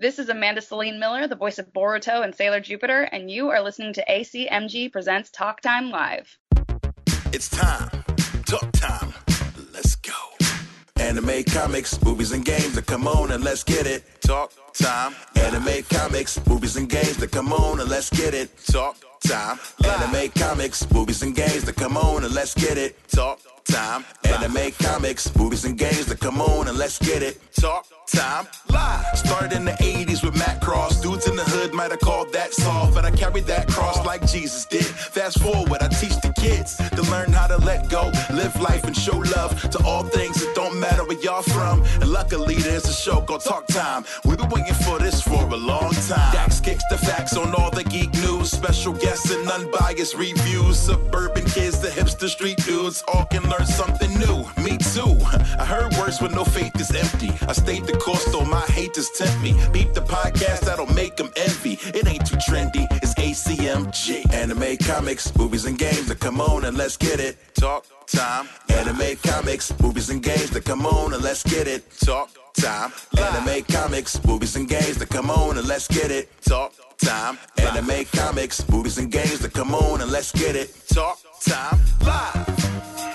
This is Amanda Celine Miller, the voice of Boruto and Sailor Jupiter, and you are listening to ACMG Presents Talk Time Live. It's time. Talk time. Let's go. Anime, comics, movies, and games that come on and let's get it. Talk time. Anime, comics, movies, and games that come on and let's get it. Talk time. Anime, comics, movies, and games that come on and let's get it. Talk time. Anime, comics, movies, and games that come on and let's get it. Talk time live. Started in the 80s with Matt Cross. Dudes in the hood might have called that soft, but I carried that cross like Jesus did. Fast forward, I teach the kids to learn how to let go, live life, and show love to all things that don't matter where y'all from. And luckily, there's a show called Talk Time. We've been waiting for this for a long time. Dax kicks the facts on all the geek news, special guests and unbiased reviews. Suburban kids, the hipster street dudes, all can learn something new. Me too. I heard words with no faith is empty. I stayed the course, though my haters tempt me. Beep the podcast, that'll make them envy. It ain't too trendy, it's ACMG. Anime, comics, movies, and games that come on and let's get it. Talk time. Anime, comics, movies, and games that come on and let's get it. Talk time. Anime, comics, movies, and games that come on and let's get it. Talk time. Anime, comics, movies, and games that come on and let's get it. Talk time live.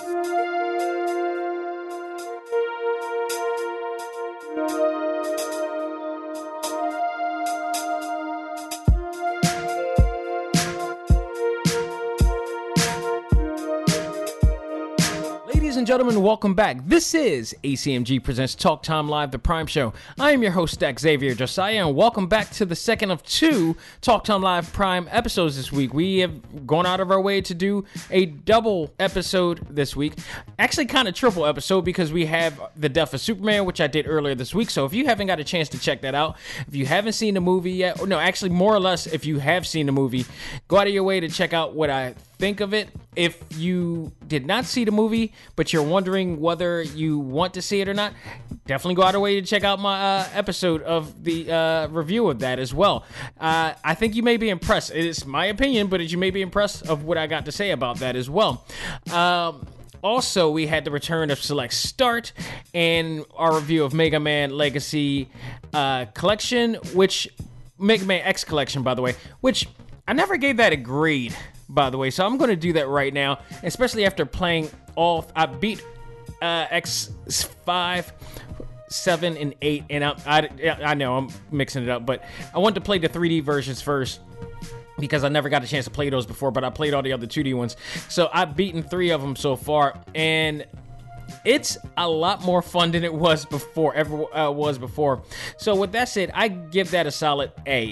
Ladies and gentlemen, welcome back. This is ACMG Presents Talk Time Live, the Prime Show. I am your host, Xavier Josiah, and welcome back to the second of two Talk Time Live Prime episodes this week. We have gone out of our way to do a double episode this week. Actually, kind of triple episode because we have The Death of Superman, which I did earlier this week. So if you haven't got a chance to check that out, if you haven't seen the movie yet, or no, actually more or less, if you have seen the movie, go out of your way to check out what I think of it. If you did not see the movie, but you're wondering whether you want to see it or not, definitely go out of the way to check out my episode of the review of that as well. I think you may be impressed. It is my opinion, but you may be impressed of what I got to say about that as well. Also, we had the return of Select Start and our review of Mega Man Legacy Collection, which Mega Man X Collection, by the way, which I never gave that a grade, by the way, so I'm going to do that right now, especially after playing all. I beat X5, 7, and 8, and I know I'm mixing it up, but I want to play the 3D versions first because I never got a chance to play those before, but I played all the other 2D ones. So I've beaten 3 of them so far, and it's a lot more fun than it was before, was before. So with that said, I give that a solid A.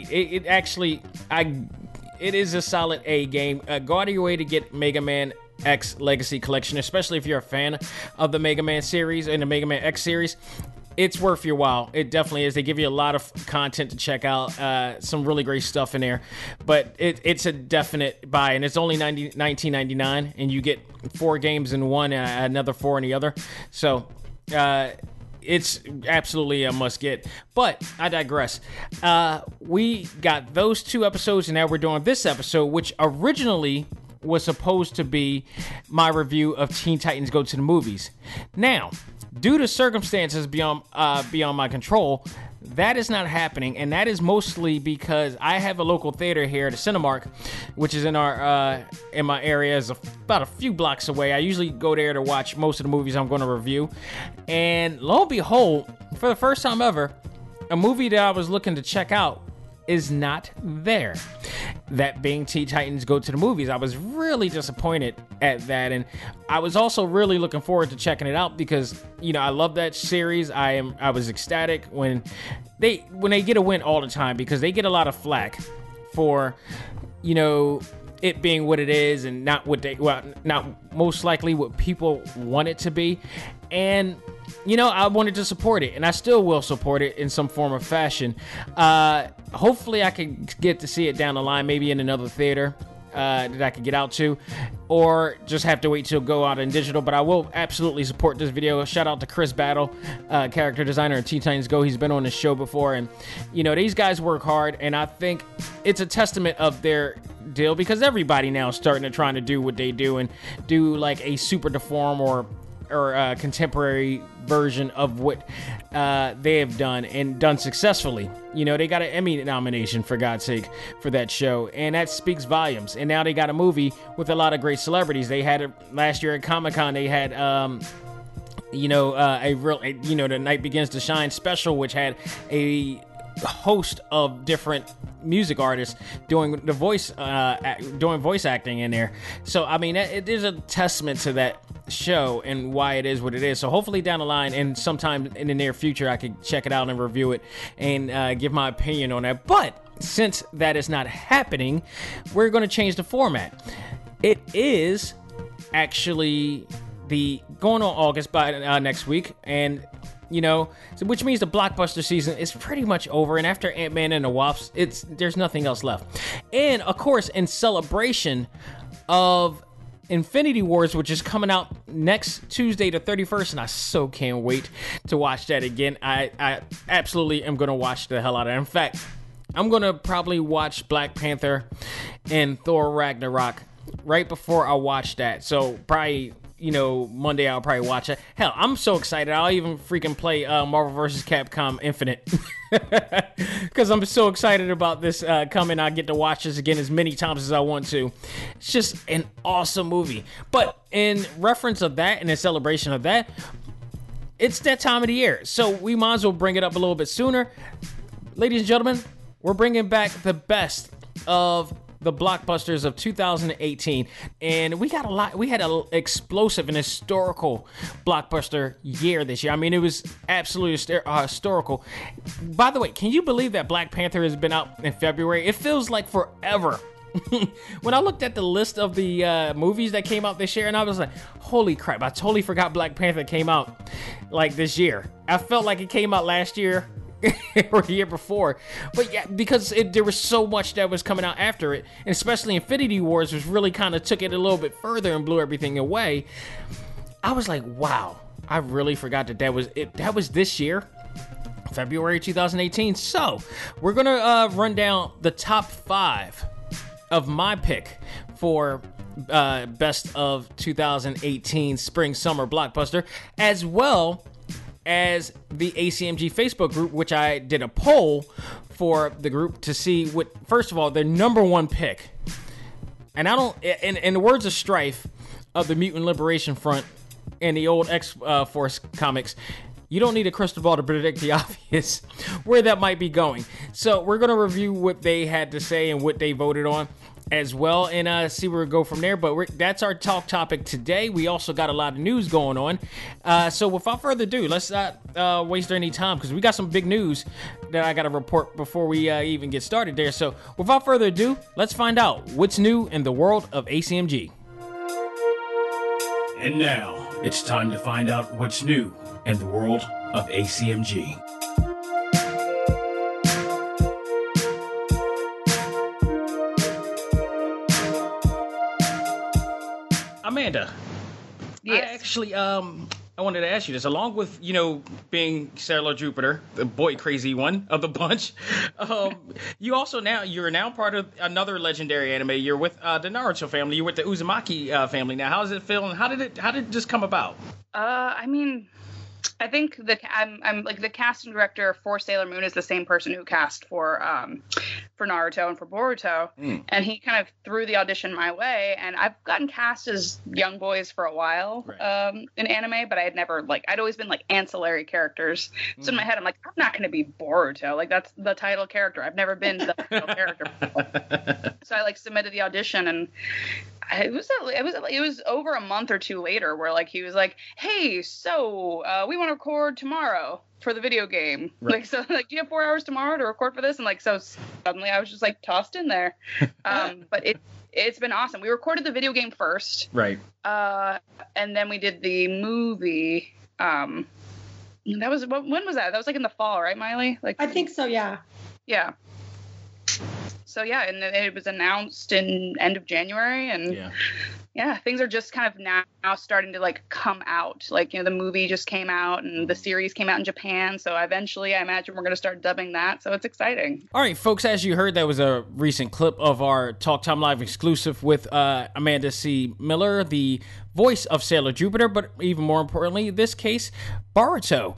It is a solid A game. Go out of your way to get Mega Man X Legacy Collection, especially if you're a fan of the Mega Man series and the Mega Man X series. It's worth your while. It definitely is. They give you a lot of content to check out. Some really great stuff in there. But it's a definite buy, and it's only $19.99, and you get 4 games in one and another 4 in the other. So, it's absolutely a must get, but I digress. We got those 2 episodes, and now we're doing this episode, which originally was supposed to be my review of Teen Titans Go to the Movies. Now, due to circumstances beyond my control, that is not happening, and that is mostly because I have a local theater here, the Cinemark, which is in my area, is about a few blocks away. I usually go there to watch most of the movies I'm going to review, and lo and behold, for the first time ever, a movie that I was looking to check out is not there. That being Teen Titans Go to the Movies. I was really disappointed at that, and I was also really looking forward to checking it out because, you know, I love that series. I was ecstatic when they get a win all the time, because they get a lot of flack for, you know, it being what it is and not most likely what people want it to be. And, you know, I wanted to support it, and I still will support it in some form or fashion. Hopefully I can get to see it down the line, maybe in another theater that I could get out to, or just have to wait till go out in digital. But I will absolutely support this video. Shout out to Chris Battle, character designer in Teen Titans Go. He's been on this show before, and, you know, these guys work hard, and I think it's a testament of their deal, because everybody now is starting to trying to do what they do and do like a super deform or contemporary version of what they have done and done successfully. You know, they got an Emmy nomination, for God's sake, for that show, and that speaks volumes. And now they got a movie with a lot of great celebrities. They had it last year at Comic-Con. They had the Night Begins to Shine special, which had a host of different music artists doing the voice acting in there. So I mean, there's a testament to that show and why it is what it is. So hopefully down the line and sometime in the near future I could check it out and review it and give my opinion on that. But since that is not happening, we're going to change the format. It is actually going on August by next week, and which means the blockbuster season is pretty much over, and after Ant-Man and the Wasp, there's nothing else left. And of course, in celebration of Infinity Wars, which is coming out next Tuesday the 31st, and I so can't wait to watch that again. I absolutely am going to watch the hell out of it. In fact, I'm going to probably watch Black Panther and Thor Ragnarok right before I watch that. So probably Monday I'll probably watch it. Hell, I'm so excited I'll even freaking play Marvel vs. Capcom Infinite because I'm so excited about this coming. I get to watch this again as many times as I want to. It's just an awesome movie. But in reference of that and in celebration of that, it's that time of the year, so we might as well bring it up a little bit sooner. Ladies and gentlemen, we're bringing back the best of the blockbusters of 2018, and we got a lot. We had an explosive and historical blockbuster year this year. I mean, it was absolutely historical. By the way, can you believe that Black Panther has been out in February? It feels like forever. When I looked at the list of the movies that came out this year, and I was like, holy crap, I totally forgot Black Panther came out like this year. I felt like it came out last year or the year before, but yeah, because there was so much that was coming out after it, and especially Infinity Wars, which really kind of took it a little bit further and blew everything away. I was like, wow, I really forgot that was it. That was this year, February 2018. So we're gonna run down the top 5 of my pick for best of 2018 spring summer blockbuster, as well as the ACMG Facebook group, which I did a poll for the group to see what, first of all, their number one pick. And I don't, in the words of Strife of the Mutant Liberation Front and the old X-Force comics, you don't need a crystal ball to predict the obvious where that might be going. So we're going to review what they had to say and what they voted on as well, and see where we go from there. But that's our talk topic today. We also got a lot of news going on. So without further ado, let's not waste any time, because we got some big news that I got to report before we even get started there. So without further ado, let's find out what's new in the world of ACMG. And now it's time to find out what's new in the world of ACMG. Amanda, yes. I actually, I wanted to ask you this. Along with, being Sailor Jupiter, the boy crazy one of the bunch, you're now part of another legendary anime. You're with the Naruto family. You're with the Uzumaki family now. How does it feel, and how did it just come about? I think I'm like the casting director for Sailor Moon is the same person who cast for Naruto and for Boruto, and he kind of threw the audition my way, and I've gotten cast as young boys for a while, right, in anime, but I had never I'd always been ancillary characters. So in my head I'm like, I'm not going to be Boruto, that's the title character. I've never been the title character before. So I submitted the audition, and it was over a month or two later where he was like, hey, so we want to record tomorrow for the video game. Right. Do you have 4 hours tomorrow to record for this? And so suddenly I was just tossed in there. But it's been awesome. We recorded the video game first. Right. And then we did the movie. That was, when was that? That was in the fall, right, Miley? I think so, yeah. Yeah. So yeah, and it was announced in end of January, and yeah, things are just kind of now starting to like come out. Like, the movie just came out and the series came out in Japan. So eventually I imagine we're going to start dubbing that. So it's exciting. All right, folks, as you heard, that was a recent clip of our Talk Time Live exclusive with Amanda C. Miller, the voice of Sailor Jupiter, but even more importantly, this case, Boruto.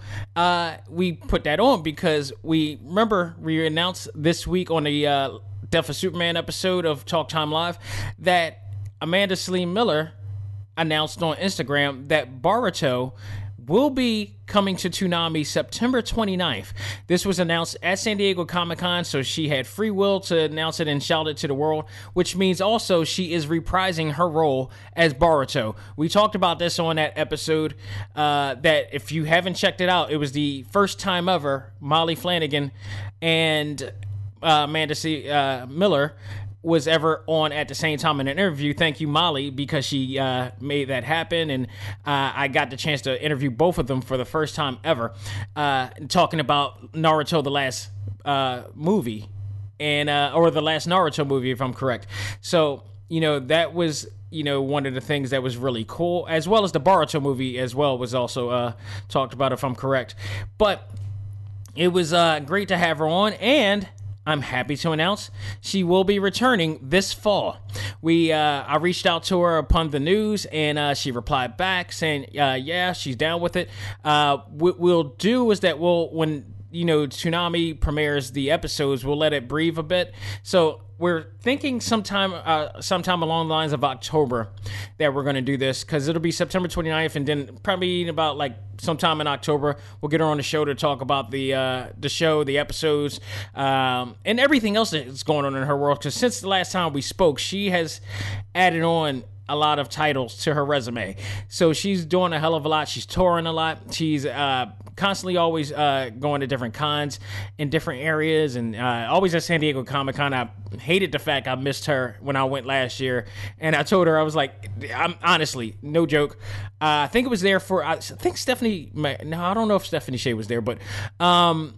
We put that on because we announced this week on the Death of Superman episode of Talk Time Live that Amanda Celine Miller announced on Instagram that Boruto will be coming to Toonami September 29th. This was announced at San Diego Comic-Con, so she had free will to announce it and shout it to the world, which means also she is reprising her role as Boruto. We talked about this on that episode, that if you haven't checked it out, it was the first time ever Molly Flanagan and Amanda C. Miller was ever on at the same time in an interview. Thank you, Molly, because she made that happen, and I got the chance to interview both of them for the first time ever, talking about Naruto, the last movie, and or the last Naruto movie, if I'm correct. So, that was, one of the things that was really cool, as well as the Boruto movie as well was also talked about, if I'm correct. But it was great to have her on, and I'm happy to announce she will be returning this fall. I reached out to her upon the news, and she replied back saying, yeah, she's down with it. What we'll do is that when Toonami premieres the episodes, we'll let it breathe a bit. So we're thinking sometime along the lines of October that we're going to do this, because it'll be September 29th, and then probably about like sometime in October we'll get her on the show to talk about the show, the episodes, and everything else that's going on in her world. Because since the last time we spoke, she has added on a lot of titles to her resume. So she's doing a hell of a lot. She's touring a lot. She's constantly always going to different cons in different areas, and always at San Diego Comic-Con. I hated the fact I missed her when I went last year, and I told her, I was like, I'm honestly, no joke, I think it was there for, I think Stephanie, no, I don't know if Stephanie Shea was there, but I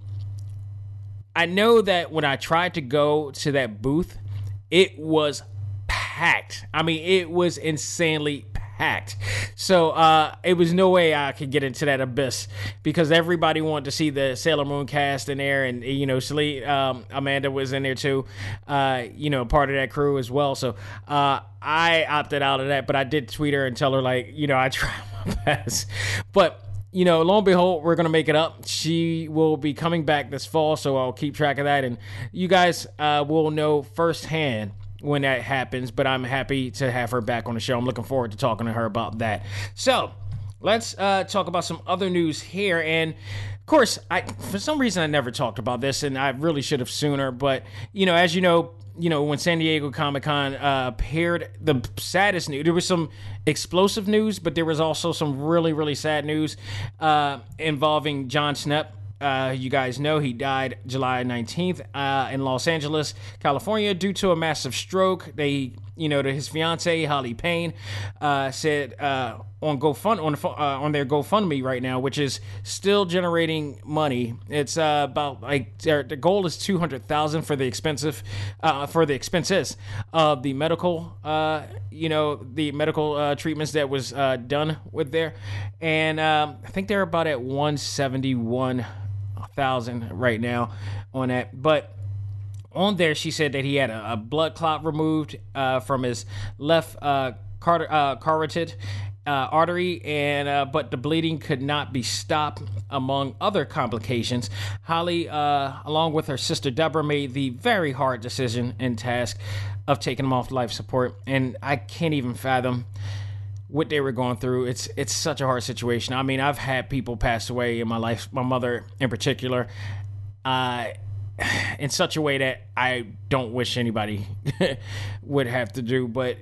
know that when I tried to go to that booth, it was packed. I mean, it was insanely packed. So it was no way I could get into that abyss, because everybody wanted to see the Sailor Moon cast in there, and Celine, Amanda was in there too, part of that crew as well. So I opted out of that, but I did tweet her and tell her, like, I tried my best. But lo and behold, we're going to make it up. She will be coming back this fall, so I'll keep track of that, and you guys will know firsthand when that happens. But I'm happy to have her back on the show. I'm looking forward to talking to her about that. So let's talk about some other news here. And of course, for some reason I never talked about this, and I really should have sooner. But as you know, when San Diego Comic-Con appeared, the saddest news, there was some explosive news, but there was also some really, really sad news involving Jon Schnepp. You guys know he died July 19th in Los Angeles, California, due to a massive stroke. They, to his fiancee, Holly Payne, said on their GoFundMe right now, which is still generating money. It's about the goal is $200,000 for the expenses of the medical, treatments that was done with there, and I think they're about at $171,000 right now on that. But on there, she said that he had a blood clot removed from his left carotid artery, and but the bleeding could not be stopped, among other complications. Holly, along with her sister Deborah, made the very hard decision and task of taking him off life support, and I can't even fathom what they were going through. It's such a hard situation. I mean, I've had people pass away in my life, my mother in particular, in such a way that I don't wish anybody would have to do. But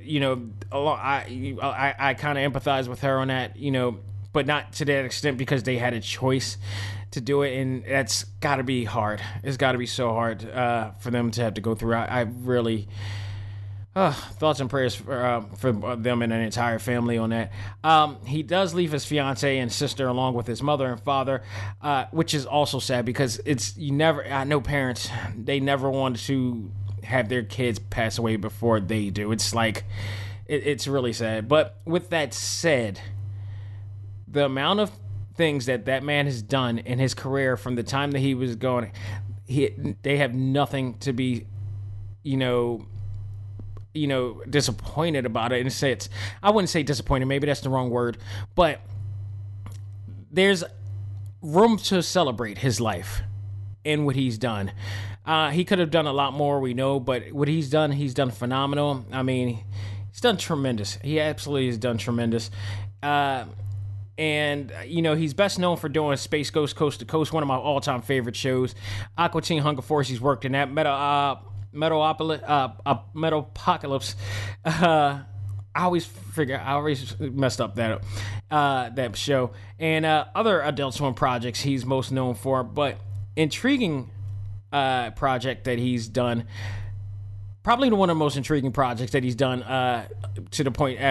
I kind of empathize with her on that, but not to that extent, because they had a choice to do it, and that's got to be hard. It's got to be so hard for them to have to go through. I really. Thoughts and prayers for them and an entire family on that. He does leave his fiance and sister along with his mother and father, which is also sad, because I know parents, they never want to have their kids pass away before they do. It's like, It's really sad. But with that said, the amount of things that man has done in his career from the time that he was going, they have nothing to be, disappointed about it. And I wouldn't say disappointed, maybe that's the wrong word, but there's room to celebrate his life and what he's done. He could have done a lot more, we know, but what he's done phenomenal. I mean, he's done tremendous. He absolutely has done tremendous. And, he's best known for doing Space Ghost Coast to Coast, one of my all-time favorite shows. Aqua Teen Hunger Force, he's worked in that. Metalopocalypse. I always messed up that show. And other Adult Swim projects he's most known for. But intriguing project that he's done, probably one of the most intriguing projects that he's done to the point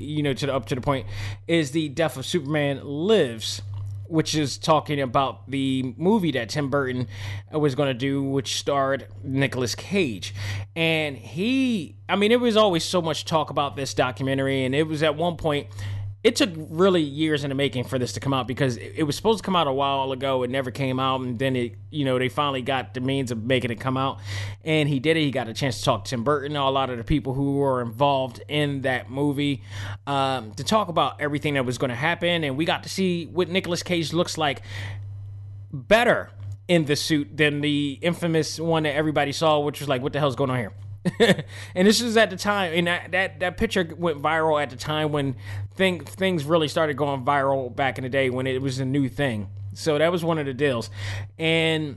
is The Death of Superman Lives, which is talking about the movie that Tim Burton was going to do, which starred Nicolas Cage. And it was always so much talk about this documentary, and it was at one point, it took really years in the making for this to come out, because it was supposed to come out a while ago. It never came out, and then they finally got the means of making it come out, and he did it. He got a chance to talk to Tim Burton, a lot of the people who were involved in that movie, to talk about everything that was going to happen, and we got to see what Nicolas Cage looks like better in the suit than the infamous one that everybody saw, which was like, what the hell's going on here? And this was at the time, and that picture went viral at the time when things really started going viral back in the day, when it was a new thing. So that was one of the deals. And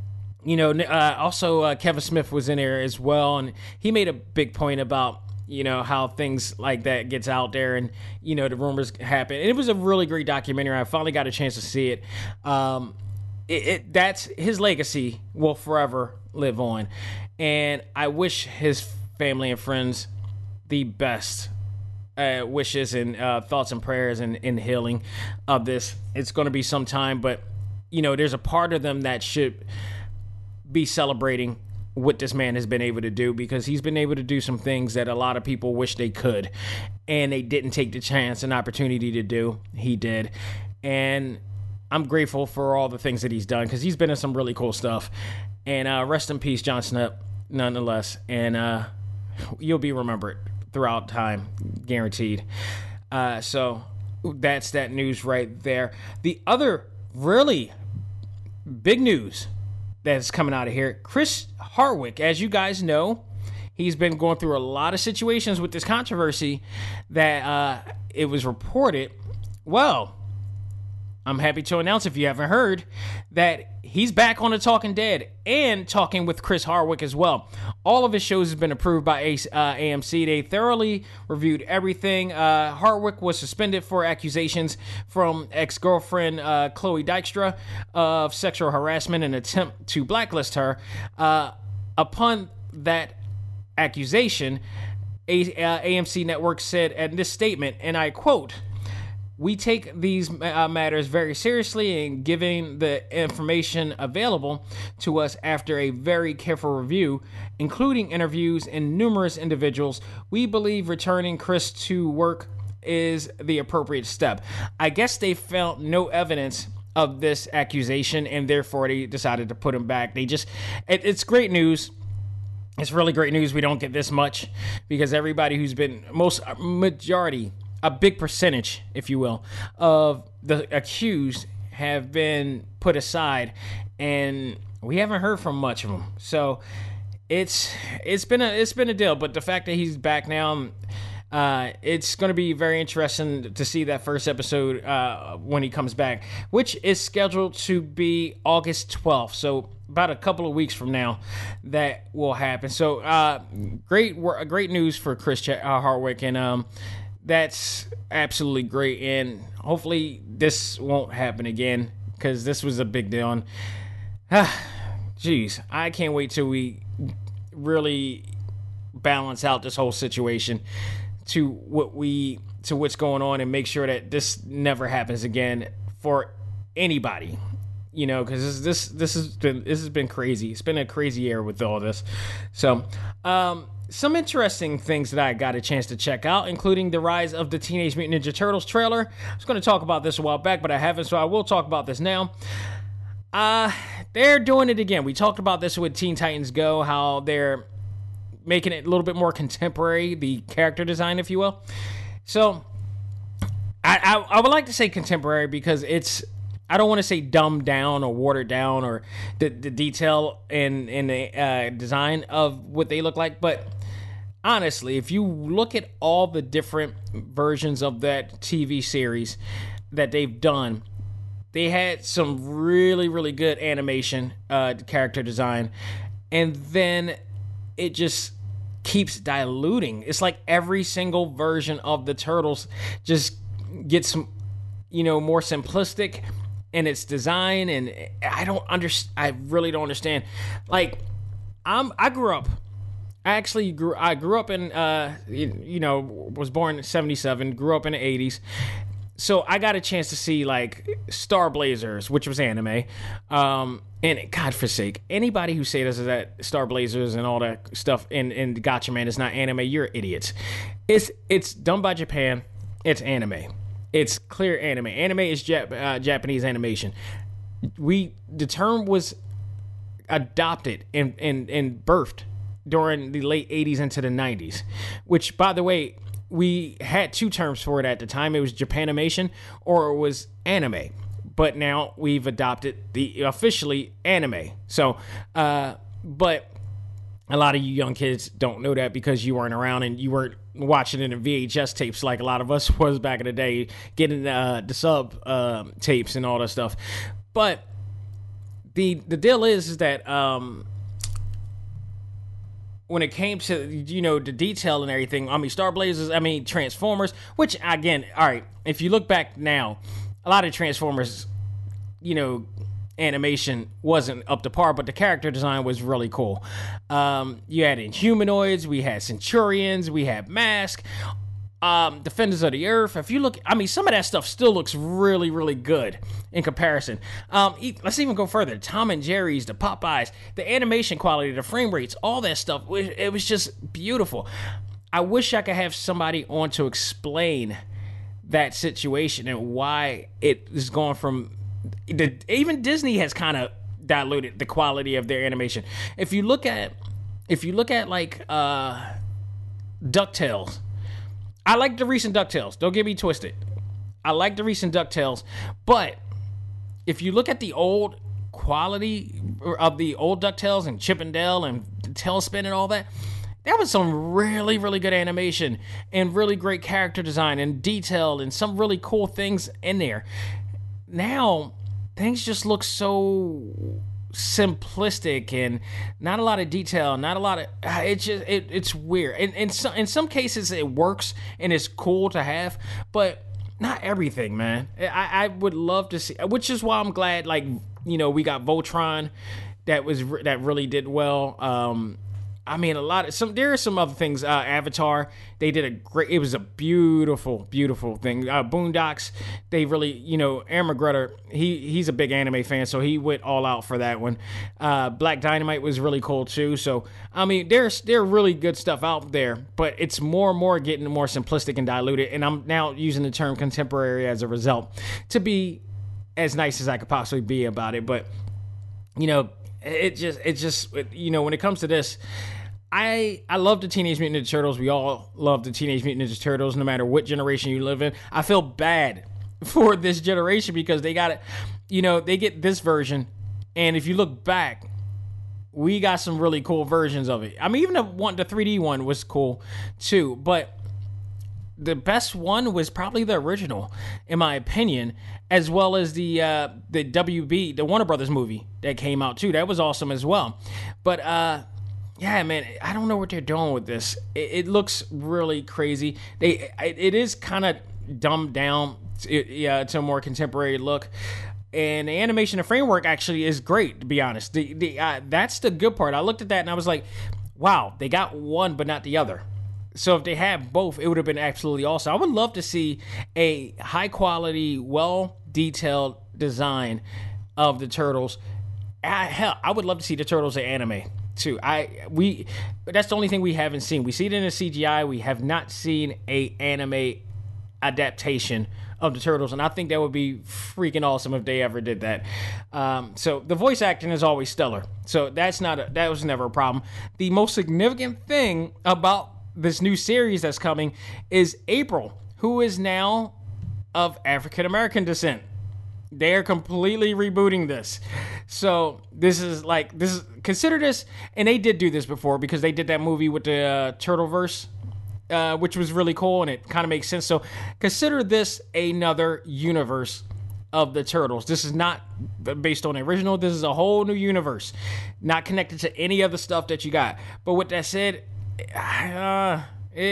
also Kevin Smith was in there as well, and he made a big point about how things like that gets out there, and the rumors happen. And it was a really great documentary. I finally got a chance to see it. That's his legacy will forever live on. And I wish his family and friends the best wishes and thoughts and prayers and healing of this. It's going to be some time, but, there's a part of them that should be celebrating what this man has been able to do, because he's been able to do some things that a lot of people wish they could, and they didn't take the chance and opportunity to do. He did. And I'm grateful for all the things that he's done, because he's been in some really cool stuff. And rest in peace, Jon Snow, nonetheless. And you'll be remembered throughout time, guaranteed. So that's that news right there. The other really big news that's coming out of here, Chris Hardwick, as you guys know, he's been going through a lot of situations with this controversy that it was reported. Well, I'm happy to announce, if you haven't heard, that he's back on The Talking Dead and talking with Chris Hardwick as well. All of his shows have been approved by AMC. They thoroughly reviewed everything. Hardwick was suspended for accusations from ex-girlfriend Chloe Dykstra of sexual harassment and attempt to blacklist her. Upon that accusation, AMC Network said in this statement, and I quote, "We take these matters very seriously, and giving the information available to us after a very careful review, including interviews and numerous individuals, we believe returning Chris to work is the appropriate step." I guess they found no evidence of this accusation, and therefore they decided to put him back. It's great news. It's really great news. We don't get this much, because everybody who's been a big percentage, if you will, of the accused have been put aside, and we haven't heard from much of them. So it's been a deal. But the fact that he's back now, it's going to be very interesting to see that first episode when he comes back, which is scheduled to be August 12th. So about a couple of weeks from now, that will happen. So great news for Chris Hardwick, and that's absolutely great, and hopefully this won't happen again, because this was a big deal. Jeez, I can't wait till we really balance out this whole situation to what's going on, and make sure that this never happens again for anybody. Because this has been crazy. It's been a crazy year with all this. So, some interesting things that I got a chance to check out, including the rise of the Teenage Mutant Ninja Turtles trailer. I was going to talk about this a while back, but I haven't, so I will talk about this now. They're doing it again. We talked about this with Teen Titans Go, how they're making it a little bit more contemporary, the character design, if you will. So, I would like to say contemporary because I don't want to say dumbed down or watered down or the detail in the design of what they look like, but honestly, if you look at all the different versions of that TV series that they've done, they had some really, really good animation, character design, and then it just keeps diluting. It's like every single version of the Turtles just gets, more simplistic in its design, and I really don't understand. Like, I grew up in, was born in 77, grew up in the 80s. So I got a chance to see, like, Star Blazers, which was anime. And God forsake, anybody who says that Star Blazers and all that stuff in Gatchaman is not anime, you're idiots. It's done by Japan. It's anime. It's clear anime. Anime is Japanese animation. The term was adopted and birthed during the late 80s into the 90s, which, by the way, we had two terms for it at the time. It was Japanimation or it was anime. But now we've adopted the officially anime. So, but a lot of you young kids don't know that because you weren't around and you weren't watching it in VHS tapes like a lot of us was back in the day, getting the sub tapes and all that stuff. But the deal is that when it came to, the detail and everything, Star Blazers, Transformers, which, again, all right, if you look back now, a lot of Transformers, animation wasn't up to par, but the character design was really cool. You had Inhumanoids, we had Centurions, we had Mask, Defenders of the Earth. If you look, some of that stuff still looks really, really good in comparison. Let's even go further. Tom and Jerry's, the Popeyes, the animation quality, the frame rates, all that stuff, it was just beautiful. I wish I could have somebody on to explain that situation and why it is going from even Disney has kind of diluted the quality of their animation. If you look at like DuckTales, I like the recent DuckTales. Don't get me twisted. I like the recent DuckTales, but if you look at the old quality of the old DuckTales and Chip and Dale and Tailspin and all that, that was some really, really good animation and really great character design and detail and some really cool things in there. Now, things just look so simplistic and not a lot of detail, not a lot of, it's weird. And in some cases it works and it's cool to have, but not everything, man. I would love to see, which is why I'm glad, like, we got Voltron that really did well. There are some other things. Avatar, they did it was a beautiful, beautiful thing. Boondocks, they really, Aaron McGruder, he's a big anime fan, so he went all out for that one. Black Dynamite was really cool too. So, there's really good stuff out there, but it's more and more getting more simplistic and diluted, and I'm now using the term contemporary as a result to be as nice as I could possibly be about it. But, it just when it comes to this, I love the Teenage Mutant Ninja Turtles. We all love the Teenage Mutant Ninja Turtles, no matter what generation you live in. I feel bad for this generation because they got it, they get this version, and if you look back, we got some really cool versions of it. Even the 3D one was cool too, but the best one was probably the original, in my opinion, as well as the WB, the Warner Brothers movie that came out too. That was awesome as well. But yeah, man, I don't know what they're doing with this. It looks really crazy. It is kind of dumbed down to a more contemporary look. And the animation and framework actually is great, to be honest. That's the good part. I looked at that and I was like, wow, they got one but not the other. So if they had both, it would have been absolutely awesome. I would love to see a high-quality, well-detailed design of the Turtles. Hell, I would love to see the Turtles in anime. too. That's the only thing we haven't seen. We see it in the CGI. We have not seen a anime adaptation of the Turtles, and I think that would be freaking awesome if they ever did that. So the voice acting is always stellar. So that was never a problem. The most significant thing about this new series that's coming is April, who is now of African American descent. They are completely rebooting this. So consider this, and they did do this before because they did that movie with the Turtleverse, which was really cool, and it kind of makes sense. So consider this another universe of the Turtles. This is not based on the original. This is a whole new universe, not connected to any other stuff that you got. But with that said, I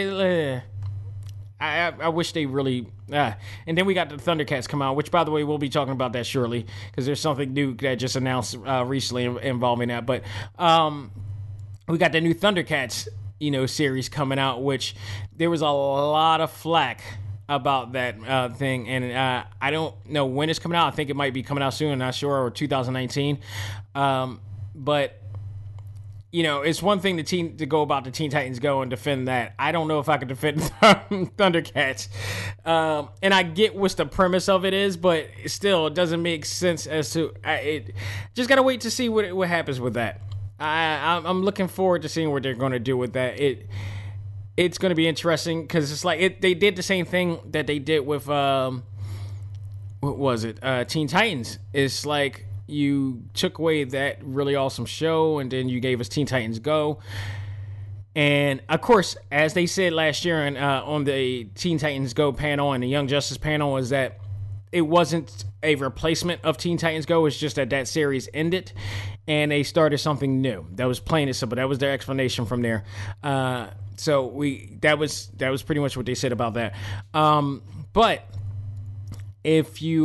wish they really... and then we got the Thundercats come out, which, by the way, we'll be talking about that shortly, because there's something new that just announced recently involving that. But we got the new Thundercats, series coming out, which there was a lot of flack about that thing, and I don't know when it's coming out. I think it might be coming out soon, I'm not sure, or 2019. But it's one thing to go about the Teen Titans Go and defend that. I don't know if I could defend Thundercats. And I get what the premise of it is, but still, it doesn't make sense as to... just got to wait to see what happens with that. I'm looking forward to seeing what they're going to do with that. It's going to be interesting, because it's like... they did the same thing that they did with... what was it? Teen Titans. It's like... you took away that really awesome show, and then you gave us Teen Titans Go. And, of course, as they said last year on the Teen Titans Go panel and the Young Justice panel, is that it wasn't a replacement of Teen Titans Go. It's just that series ended, and they started something new. That was plain and simple. That was their explanation from there. So that was pretty much what they said about that. But if you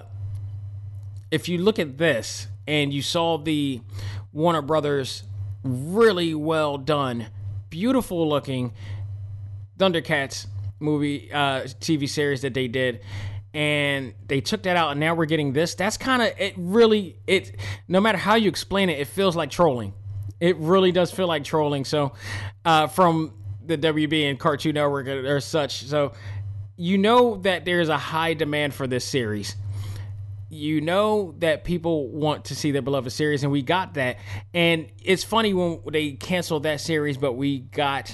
look at this and you saw the Warner Brothers really well done, beautiful looking Thundercats movie, TV series that they did, and they took that out, and now we're getting this, that's kind of, no matter how you explain it, it feels like trolling. It really does feel like trolling. So, from the WB and Cartoon Network or such. So, that there's a high demand for this series. That people want to see their beloved series, and we got that. And it's funny when they canceled that series, but we got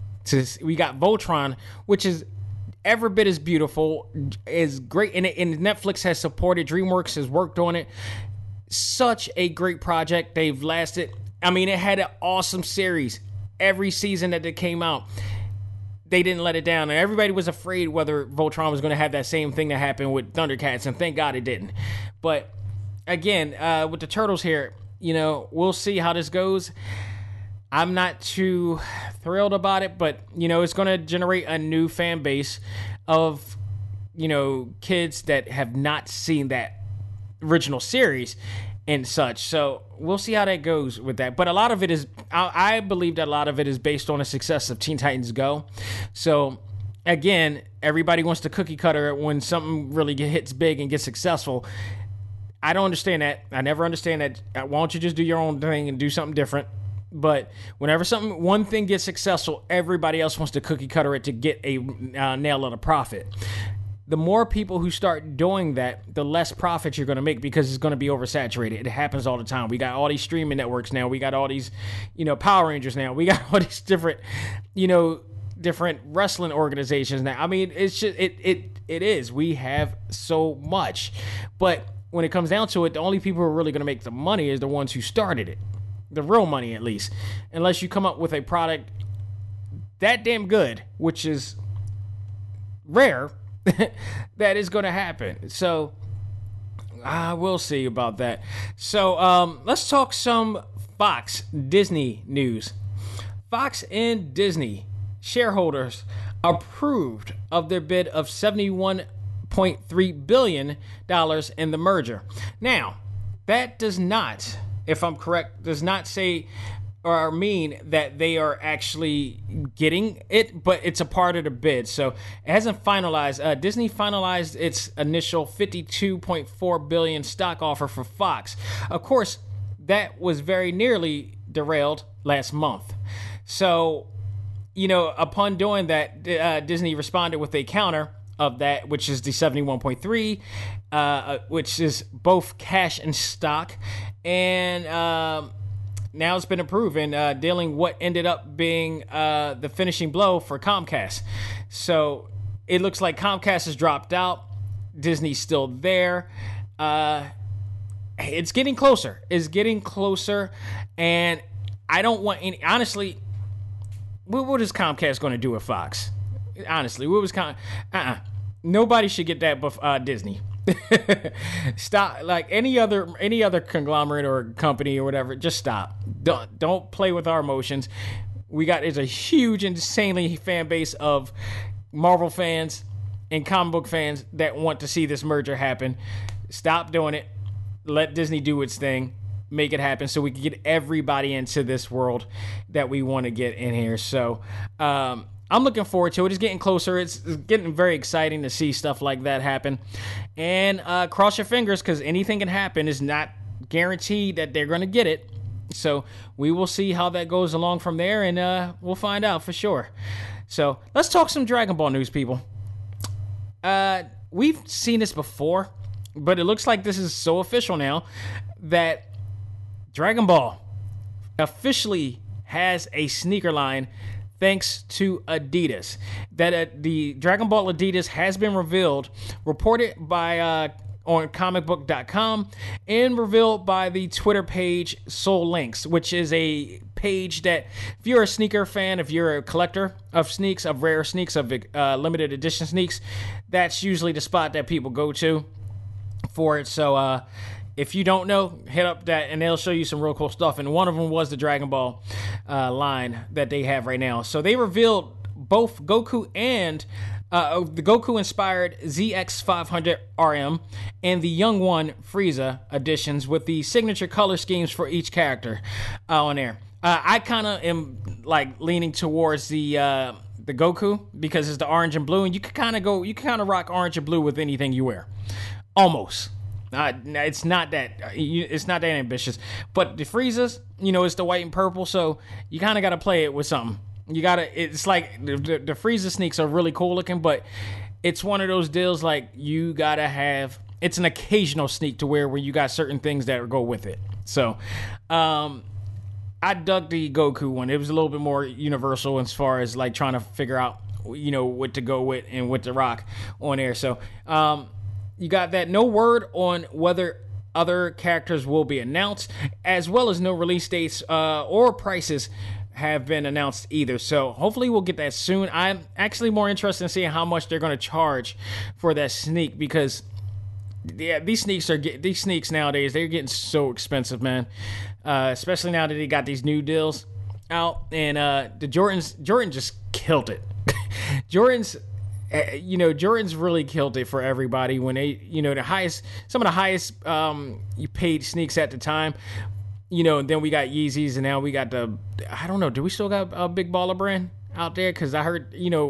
Voltron, which is every bit as beautiful, is great, and Netflix has supported. DreamWorks has worked on it. Such a great project. They've lasted. I mean, it had an awesome series every season that it came out. They didn't let it down, and everybody was afraid whether Voltron was going to have that same thing that happened with Thundercats, and thank God it didn't. But again, with the Turtles here, we'll see how this goes. I'm not too thrilled about it, but it's going to generate a new fan base of kids that have not seen that original series and such. So we'll see how that goes with that. But a lot of it is, I believe that a lot of it is based on the success of Teen Titans Go. So again, everybody wants to cookie cutter when something really hits big and gets successful. I don't understand that. I never understand that. Why don't you just do your own thing and do something different? But whenever one thing gets successful, everybody else wants to cookie cutter it to get a nail of the profit. The more people who start doing that, the less profit you're going to make, because it's going to be oversaturated. It happens all the time. We got all these streaming networks now. We got all these, Power Rangers now. We got all these different, different wrestling organizations now. I mean, it's just, it is. We have so much. But when it comes down to it, the only people who are really going to make the money is the ones who started it. The real money, at least. Unless you come up with a product that damn good, which is rare, that is going to happen. So we'll see about that. So let's talk some Fox Disney news. Fox and Disney shareholders approved of their bid of $71.3 billion in the merger. Now, that does not, if I'm correct, does not say or mean that they are actually getting it, but it's a part of the bid. So it hasn't finalized. Disney finalized its initial $52.4 billion stock offer for Fox. Of course, that was very nearly derailed last month. So, upon doing that, Disney responded with a counter of that, which is the 71.3, which is both cash and stock. And now it's been approved and dealing what ended up being the finishing blow for Comcast. So it looks like Comcast has dropped out. Disney's still there. It's getting closer. And I don't want any... Honestly, what is Comcast going to do with Fox? Honestly, what was nobody should get that but Disney. Stop. Like any other conglomerate or company or whatever, just stop. Don't play with our emotions. There's a huge, insanely fan base of Marvel fans and comic book fans that want to see this merger happen. Stop doing it. Let Disney do its thing. Make it happen so we can get everybody into this world that we want to get in here. So I'm looking forward to it. It's getting closer. It's getting very exciting to see stuff like that happen. And cross your fingers, because anything can happen. Is not guaranteed that they're going to get it. So we will see how that goes along from there, and we'll find out for sure. So let's talk some Dragon Ball news, people. We've seen this before, but it looks like this is so official now that Dragon Ball officially has a sneaker line thanks to Adidas. That the Dragon Ball Adidas has been revealed, reported by on comicbook.com and revealed by the Twitter page Soul Links, which is a page that if you're a sneaker fan, if you're a collector of sneaks, of rare sneaks, of limited edition sneaks, that's usually the spot that people go to for it. So if you don't know, hit up that and they'll show you some real cool stuff. And one of them was the Dragon Ball line that they have right now. So they revealed both Goku and the Goku-inspired ZX500 RM and the Young One Frieza editions with the signature color schemes for each character on there. I kind of am like leaning towards the Goku because it's the orange and blue, and you can kind of rock orange and blue with anything you wear, almost. It's not that ambitious, but the Friezas, it's the white and purple, so you kind of got to play it with something. It's like the Frieza sneaks are really cool looking, but it's one of those deals like you gotta have. It's an occasional sneak to wear where you got certain things that go with it. So, I dug the Goku one. It was a little bit more universal as far as like trying to figure out, what to go with and what to rock on there. So, you got that. No word on whether other characters will be announced, as well as no release dates or prices have been announced either. So hopefully we'll get that soon. I'm actually more interested in seeing how much they're going to charge for that sneak, because these sneaks nowadays, they're getting so expensive, man. Especially now that they got these new deals out, and the Jordan just killed it. Jordan's really killed it for everybody when they, some of the highest you paid sneaks at the time. And then we got Yeezys, and now we got I don't know, do we still got a Big Baller brand out there? Because I heard,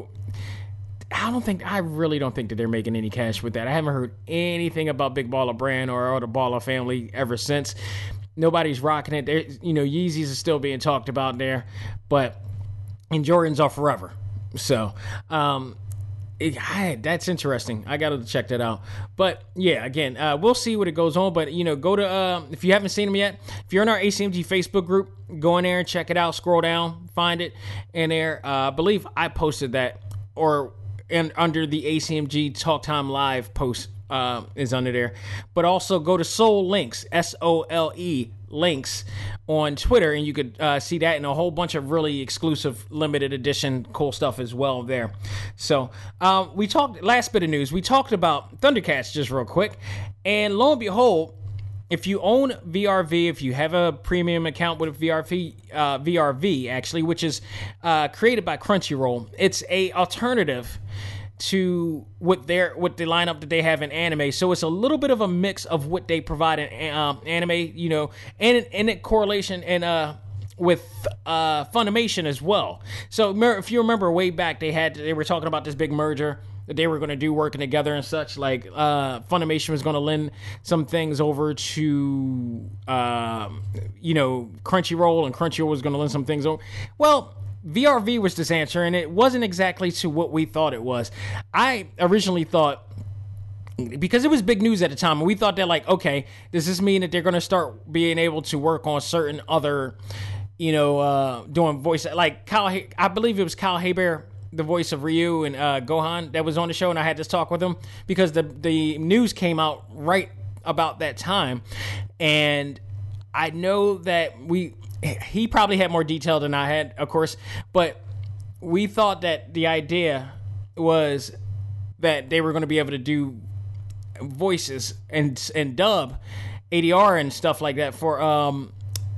I really don't think that they're making any cash with that. I haven't heard anything about Big Baller brand or the Baller family ever since. Nobody's rocking it. Yeezys is still being talked about there, and Jordans are forever. So, that's interesting. I got to check that out. But yeah, again, we'll see what it goes on. But go to if you haven't seen them yet, if you're in our ACMG Facebook group, go in there and check it out. Scroll down, find it in there. I believe I posted that, under the ACMG Talk Time Live post is under there. But also go to Soul Links, SOLE Links on Twitter, and you could see that and a whole bunch of really exclusive limited edition cool stuff as well there. So we talked, last bit of news, we talked about Thundercats just real quick, and lo and behold, if you own VRV, if you have a premium account with VRV actually, which is created by Crunchyroll, it's a alternative to what the lineup that they have in anime. So it's a little bit of a mix of what they provide in anime, and in correlation and with Funimation as well. So if you remember way back, they were talking about this big merger that they were going to do working together and such. Like Funimation was going to lend some things over to Crunchyroll, and Crunchyroll was going to lend some things over. Well, VRV was this answer, and it wasn't exactly to what we thought it was. I originally thought, because it was big news at the time, and we thought that, like, okay, does this mean that they're going to start being able to work on certain other, doing voice, like I believe it was Kyle Haber, the voice of Ryu and Gohan, that was on the show, and I had this talk with him because the news came out right about that time, and I know that he probably had more detail than I had, of course, but we thought that the idea was that they were going to be able to do voices and dub ADR and stuff like that for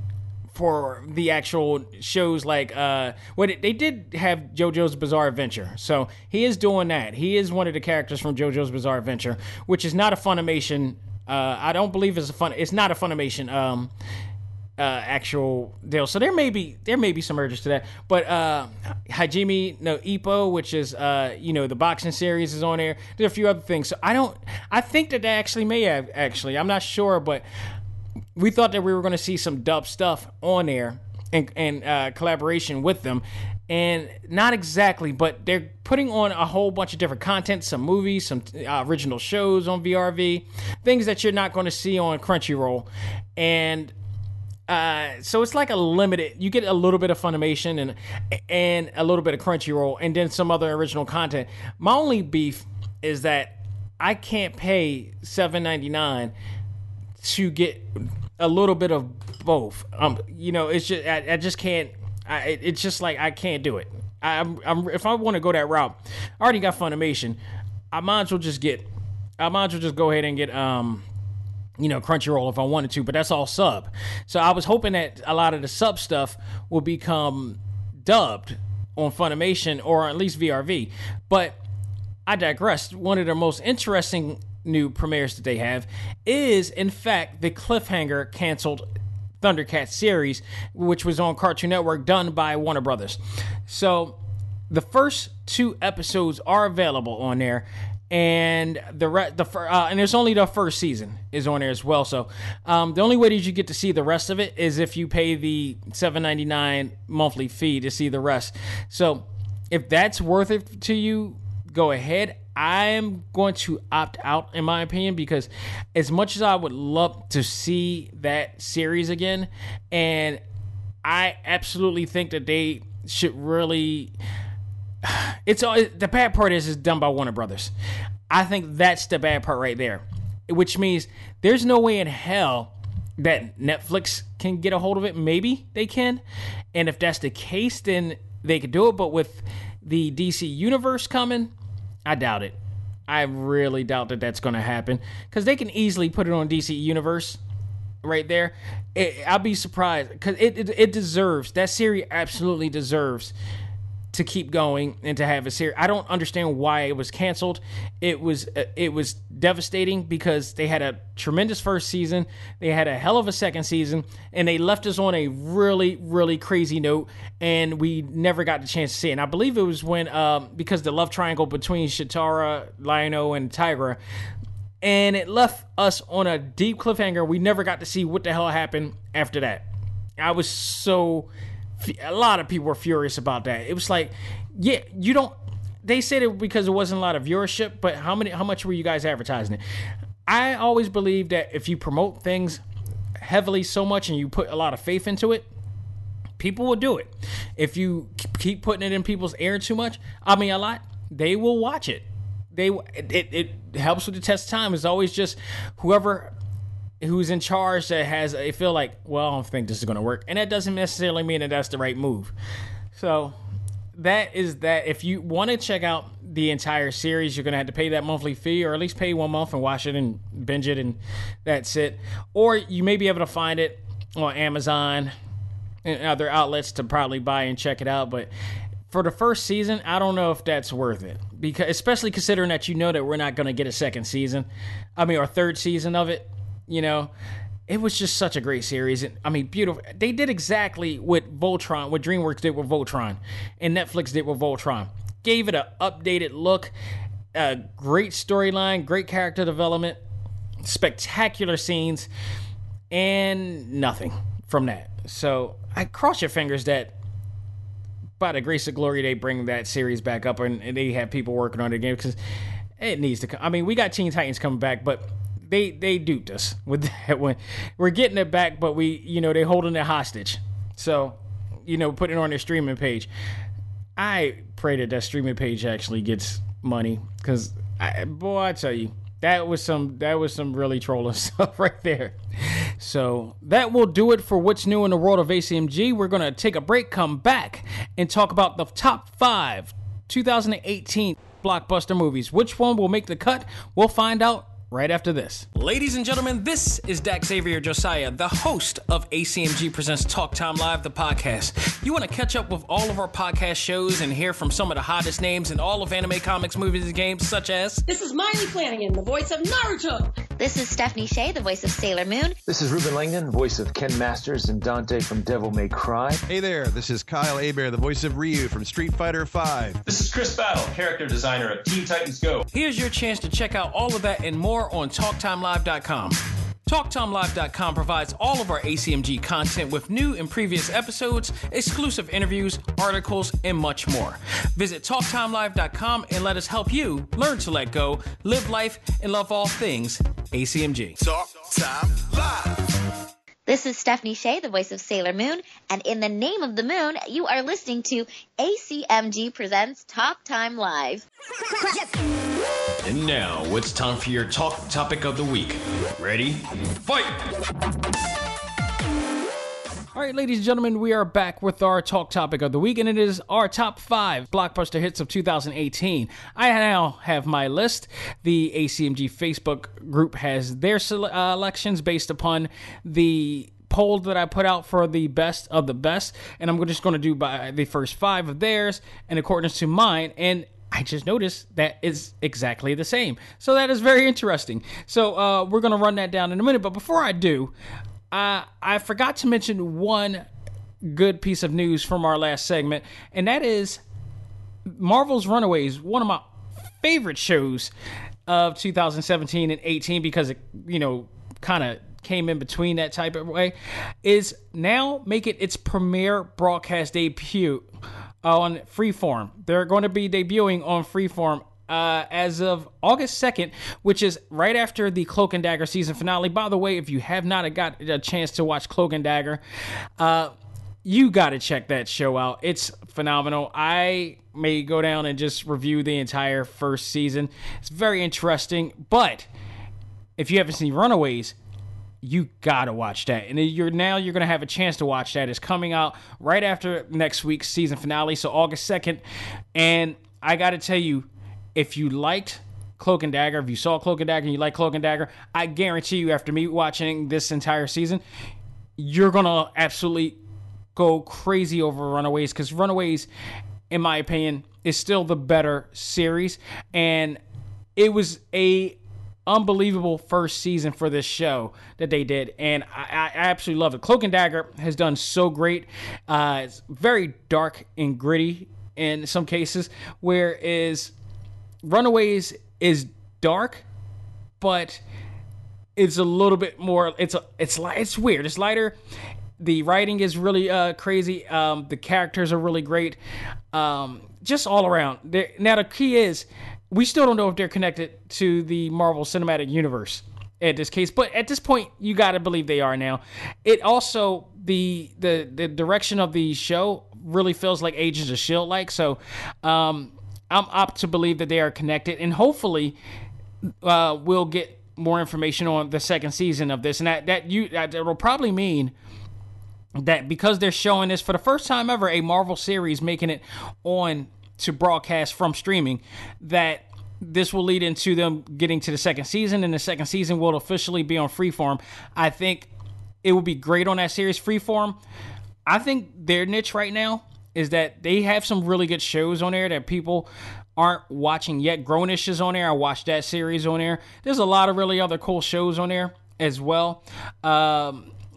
the actual shows. Like they did have JoJo's Bizarre Adventure, so he is doing that. He is one of the characters from JoJo's Bizarre Adventure, which is not a Funimation. I don't believe it's not a Funimation actual deal. So there may be some urges to that. But Hajime no Ippo, which is the boxing series, is on there. There are a few other things. So I think that they actually may have, I'm not sure, but we thought that we were going to see some dub stuff on there and collaboration with them. And not exactly, but they're putting on a whole bunch of different content, some movies, some original shows on VRV, things that you're not going to see on Crunchyroll. And so it's like a limited, you get a little bit of Funimation and a little bit of Crunchyroll and then some other original content. My only beef is that I can't pay $7.99 to get a little bit of both. It's just, I just can't, it's just like, I can't do it. If I want to go that route, I already got Funimation. I might as well just go ahead and get, Crunchyroll if I wanted to, but that's all sub. So I was hoping that a lot of the sub stuff will become dubbed on Funimation or at least VRV. But I digress. One of the most interesting new premieres that they have is, in fact, the cliffhanger canceled Thundercats series, which was on Cartoon Network, done by Warner Brothers. So the first 2 episodes are available on there. And and there's only the first season is on there as well. So the only way that you get to see the rest of it is if you pay the $7.99 monthly fee to see the rest. So if that's worth it to you, go ahead. I'm going to opt out, in my opinion, because as much as I would love to see that series again, and I absolutely think that they should really... the bad part is it's done by Warner Brothers. I think that's the bad part right there, which means there's no way in hell that Netflix can get a hold of it. Maybe they can, and if that's the case, then they could do it. But with the DC Universe coming, I doubt it. I really doubt that that's going to happen, because they can easily put it on DC Universe right there. I'll be surprised, because it deserves, that series absolutely deserves to keep going and to have a series. I don't understand why it was canceled. It was devastating, because they had a tremendous first season, they had a hell of a second season, and they left us on a really, really crazy note, and we never got the chance to see it. And I believe it was when because the love triangle between Shitara, Lion-O, and Tigra, and it left us on a deep cliffhanger. We never got to see what the hell happened after that. A lot of people were furious about that. It was like, yeah, you don't... They said it because it wasn't a lot of viewership, but how much were you guys advertising it? I always believe that if you promote things heavily so much and you put a lot of faith into it, people will do it. If you keep putting it in people's ear too much, a lot, they will watch it. It helps with the test of time. It's always just who's in charge that has a feel like, well, I don't think this is going to work. And that doesn't necessarily mean that that's the right move. So that is that. If you want to check out the entire series, you're going to have to pay that monthly fee, or at least pay 1 month and watch it and binge it, and that's it. Or you may be able to find it on Amazon and other outlets to probably buy and check it out. But for the first season, I don't know if that's worth it, because especially considering that that we're not going to get a second season, or third season of it. It was just such a great series. Beautiful. They did exactly what DreamWorks did with Voltron, and Netflix did with Voltron. Gave it an updated look. great storyline, great character development, spectacular scenes, and nothing from that. So I cross your fingers that by the grace of glory, they bring that series back up and they have people working on it again, because it needs to come. I mean, we got Teen Titans coming back, but they duped us with that one. We're getting it back, but they holding it hostage. So, putting it on their streaming page. I pray that streaming page actually gets money, because I tell you, that was some really trolling stuff right there. So that will do it for what's new in the world of ACMG. We're going to take a break, come back, and talk about the top 5 2018 blockbuster movies. Which one will make the cut? We'll find out right after this. Ladies and gentlemen, this is Dax Xavier Josiah, the host of ACMG Presents Talk Time Live, the podcast. You want to catch up with all of our podcast shows and hear from some of the hottest names in all of anime, comics, movies, and games, such as... This is Miley Flanagan, the voice of Naruto. This is Stephanie Shea, the voice of Sailor Moon. This is Ruben Langdon, voice of Ken Masters and Dante from Devil May Cry. Hey there, this is Kyle Hebert, the voice of Ryu from Street Fighter V. This is Chris Battle, character designer of Teen Titans Go. Here's your chance to check out all of that and more on TalkTimeLive.com. TalkTimeLive.com provides all of our ACMG content with new and previous episodes, exclusive interviews, articles, and much more. Visit TalkTimeLive.com and let us help you learn to let go, live life, and love all things ACMG. Talk Time Live. This is Stephanie Shea, the voice of Sailor Moon, and in the name of the moon, you are listening to ACMG Presents Talk Time Live. And now it's time for your talk topic of the week. Ready? Fight! All right, ladies and gentlemen, we are back with our talk topic of the week, and it is our top 5 blockbuster hits of 2018. I now have my list. The ACMG Facebook group has their selections based upon the poll that I put out for the best of the best, and I'm just going to do by the first 5 of theirs in accordance to mine, and I just noticed that is exactly the same. So that is very interesting. So we're going to run that down in a minute, but before I do, I forgot to mention one good piece of news from our last segment, and that is Marvel's Runaways, one of my favorite shows of 2017 and 18, because it, kind of came in between that type of way, is now making its premiere broadcast debut on Freeform. They're going to be debuting on Freeform as of August 2nd, which is right after the Cloak and Dagger season finale. By the way, if you have not got a chance to watch Cloak and Dagger, you got to check that show out. It's phenomenal. I may go down and just review the entire first season. It's very interesting, but if you haven't seen Runaways, you gotta watch that, and you're gonna have a chance to watch that. It's coming out right after next week's season finale, so August 2nd. And I gotta tell you, if you liked Cloak and Dagger, if you saw Cloak and Dagger and you like Cloak and Dagger, I guarantee you, after me watching this entire season, you're gonna absolutely go crazy over Runaways, because Runaways, in my opinion, is still the better series, and it was a unbelievable first season for this show that they did, and I absolutely love it. Cloak and Dagger has done so great. It's very dark and gritty in some cases, whereas Runaways is dark, but it's a little bit more. It's weird. It's lighter. The writing is really crazy. The characters are really great. Just all around. Now the key is, we still don't know if they're connected to the Marvel Cinematic Universe at this case, but at this point, you got to believe they are now. It also, the direction of the show really feels like Agents of S.H.I.E.L.D. like, so I'm up to believe that they are connected, and hopefully we'll get more information on the second season of this, and that will probably mean that because they're showing this for the first time ever, a Marvel series making it on to broadcast from streaming, that this will lead into them getting to the second season, and the second season will officially be on Freeform. I think it would be great on that series. Freeform, I think their niche right now is that they have some really good shows on there that people aren't watching yet. Grownish is on there. I watched that series on there. There's a lot of really other cool shows on there as well.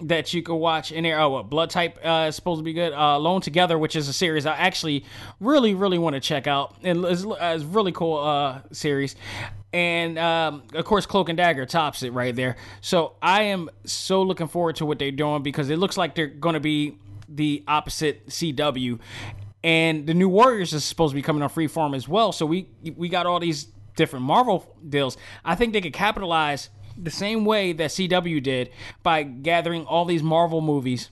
that you can watch in there. Blood Type is supposed to be good. Alone Together, which is a series I actually really, really want to check out. It's a really cool series. And, of course, Cloak and Dagger tops it right there. So I am so looking forward to what they're doing because it looks like they're going to be the opposite CW. And the New Warriors is supposed to be coming on Freeform as well. So we got all these different Marvel deals. I think they could capitalize the same way that CW did by gathering all these Marvel movies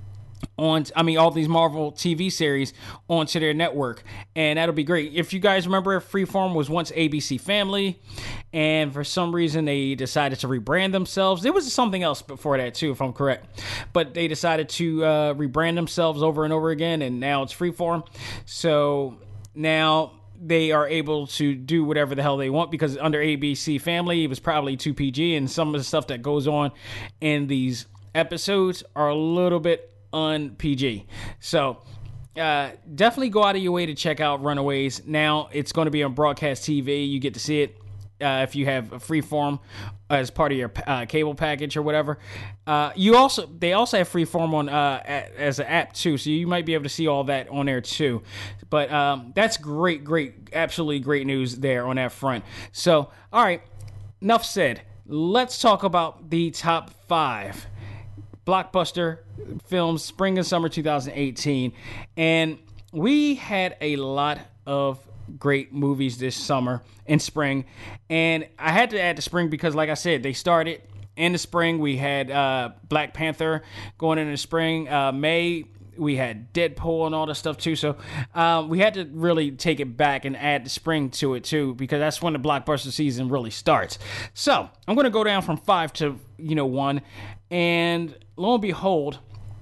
all these Marvel TV series onto their network, and that'll be great. If you guys remember, Freeform was once ABC Family, and for some reason they decided to rebrand themselves. There was something else before that too, if I'm correct, but they decided to rebrand themselves over and over again, and now it's Freeform. So now they are able to do whatever the hell they want, because under ABC Family, it was probably too PG, and some of the stuff that goes on in these episodes are a little bit un-PG. So definitely go out of your way to check out Runaways. Now it's going to be on broadcast TV. You get to see it if you have a Freeform as part of your cable package or whatever. They also have Freeform on as an app too, so you might be able to see all that on there too. But that's great, absolutely great news there on that front. So, all right, enough said. Let's talk about the top 5 blockbuster films, spring and summer 2018. And we had a lot of great movies this summer and spring. And I had to add the spring because, like I said, they started in the spring. We had Black Panther going in the spring. May, we had Deadpool and all that stuff too. So we had to really take it back and add the spring to it too, because that's when the blockbuster season really starts. So I'm going to go down from 5 to 1. And lo and behold,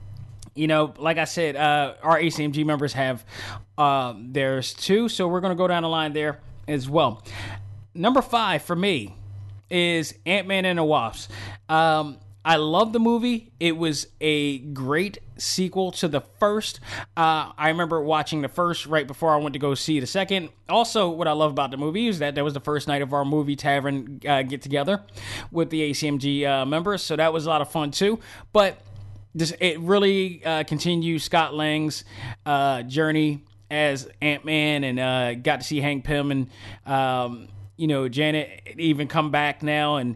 like I said, our ACMG members have theirs too. So we're going to go down the line there as well. Number 5 for me is Ant-Man and the Wasp. I love the movie. It was a great sequel to the first. I remember watching the first right before I went to go see the second. Also, what I love about the movie is that was the first night of our movie tavern get together with the ACMG members. So that was a lot of fun too. But it really continues Scott Lang's journey as Ant-Man, and got to see Hank Pym and Janet even come back now, and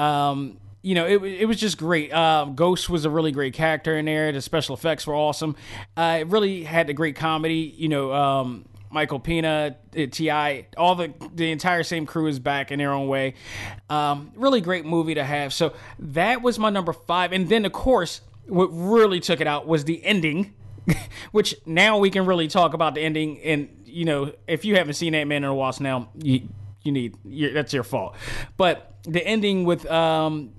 it was just great. Ghost was a really great character in there. The special effects were awesome. It really had a great comedy. Michael Pena, T.I., all the entire same crew is back in their own way. Really great movie to have. So that was my number 5. And then, of course, what really took it out was the ending, which now we can really talk about the ending. And, if you haven't seen Ant-Man and the Wasp now, that's your fault. But the ending with, all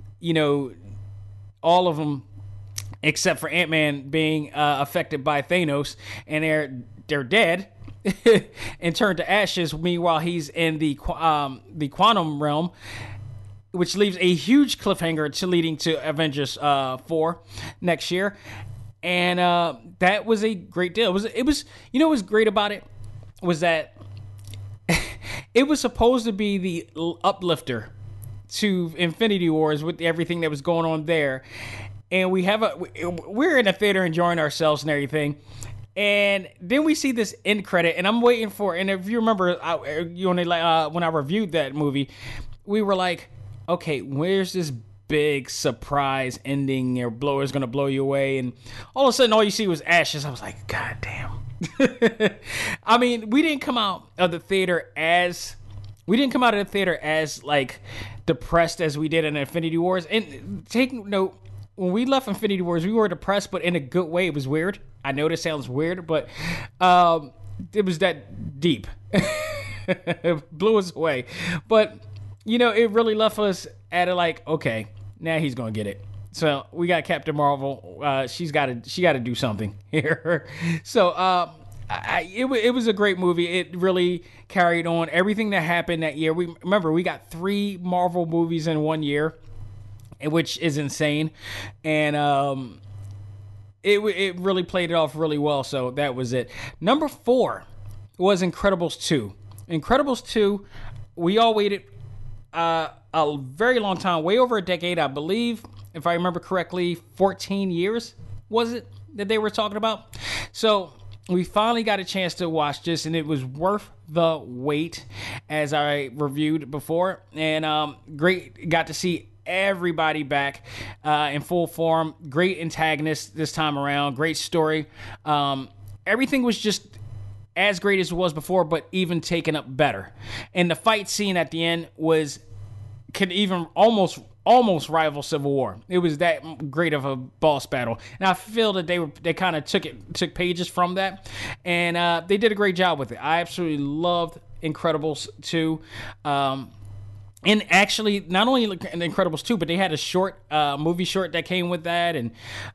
of them except for Ant-Man being affected by Thanos, and they're dead and turned to ashes. Meanwhile, he's in the quantum realm, which leaves a huge cliffhanger leading to Avengers 4 next year. And that was a great deal. It was what was great about it was that it was supposed to be the uplifter to Infinity Wars with everything that was going on there. And we're in a theater enjoying ourselves and everything. And then we see this end credit, and I'm waiting for, and if you remember, when I reviewed that movie, we were like, okay, where's this big surprise ending or is going to blow you away? And all of a sudden, all you see was ashes. I was like, God damn. I mean, we didn't come out of the theater as like depressed as we did in Infinity Wars. And take note, when we left Infinity Wars, we were depressed, but in a good way. It was weird. I know this sounds weird, but it was that deep. It blew us away. But, it really left us at it like, okay, now he's going to get it. So we got Captain Marvel. She got to do something here. So it was a great movie. It really carried on everything that happened that year. We got 3 Marvel movies in 1 year, which is insane. And it really played it off really well. So that was it. Number 4 was Incredibles 2. Incredibles 2, we all waited a very long time, way over a decade, I believe. if I remember correctly, 14 years, was it, that they were talking about? So we finally got a chance to watch this, and it was worth the wait, as I reviewed before. And great, got to see everybody back in full form. Great antagonist this time around. Great story. Everything was just as great as it was before, but even taken up better. And the fight scene at the end could even almost rival Civil War. It was that great of a boss battle. And I feel that they kind of took pages from that, and they did a great job with it. I absolutely loved Incredibles 2. And actually, not only Incredibles 2, but they had a movie short that came with that, and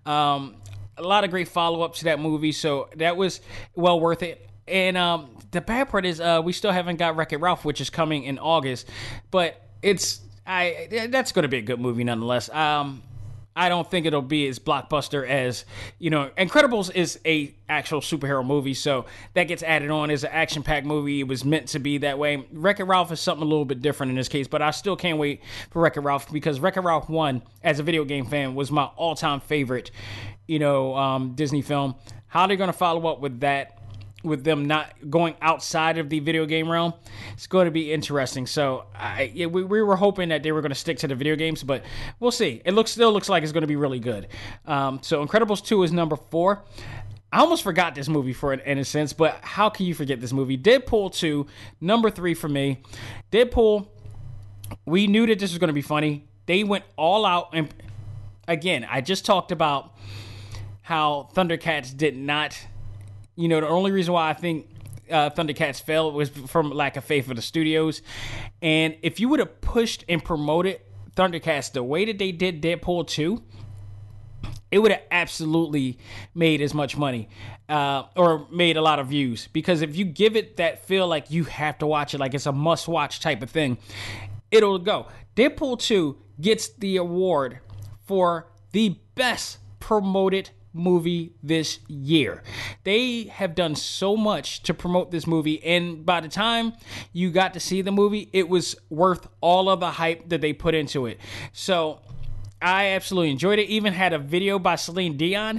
a lot of great follow-ups to that movie, so that was well worth it. And the bad part is we still haven't got Wreck-It Ralph, which is coming in August, but that's going to be a good movie nonetheless. I don't think it'll be as blockbuster as, Incredibles is a actual superhero movie, so that gets added on as an action-packed movie. It was meant to be that way. Wreck-It Ralph is something a little bit different in this case, but I still can't wait for Wreck-It Ralph, because Wreck-It Ralph 1, as a video game fan, was my all-time favorite, Disney film. How they're going to follow up with that, with them not going outside of the video game realm, it's going to be interesting. So we were hoping that they were going to stick to the video games, but we'll see. It still looks like it's going to be really good. So Incredibles 2 is number 4. I almost forgot this movie in a sense, but how can you forget this movie? Deadpool 2, number 3 for me. Deadpool, we knew that this was going to be funny. They went all out, and again, I just talked about how Thundercats did not. The only reason why I think Thundercats failed was from lack of faith of the studios. And if you would have pushed and promoted Thundercats the way that they did Deadpool 2, it would have absolutely made as much money or made a lot of views. Because if you give it that feel like you have to watch it, like it's a must-watch type of thing, it'll go. Deadpool 2 gets the award for the best promoted movie this year. They have done so much to promote this movie, and by the time you got to see the movie, it was worth all of the hype that they put into it. So I absolutely enjoyed it. Even had a video by Celine Dion.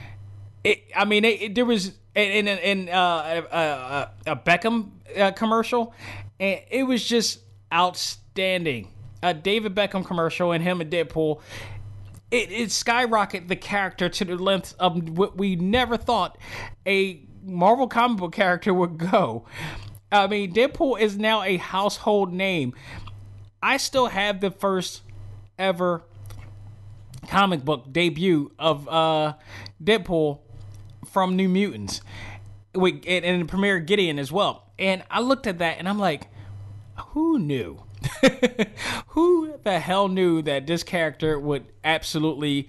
There was a Beckham commercial, and it was just outstanding. A David Beckham commercial and him and Deadpool. It skyrocketed the character to the length of what we never thought a Marvel comic book character would go. Deadpool is now a household name. I still have the first ever comic book debut of Deadpool from New Mutants, and Premier Gideon as well. And I looked at that and I'm like, who knew? Who the hell knew that this character would absolutely,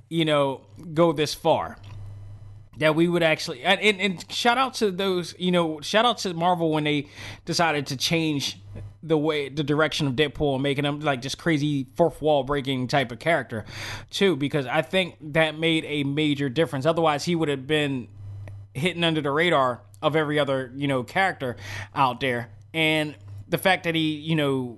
go this far? That we would actually, and shout out to those, shout out to Marvel when they decided to change the direction of Deadpool and making him like this crazy fourth wall breaking type of character too, because I think that made a major difference. Otherwise, he would have been hitting under the radar of every other, character out there. And the fact that he,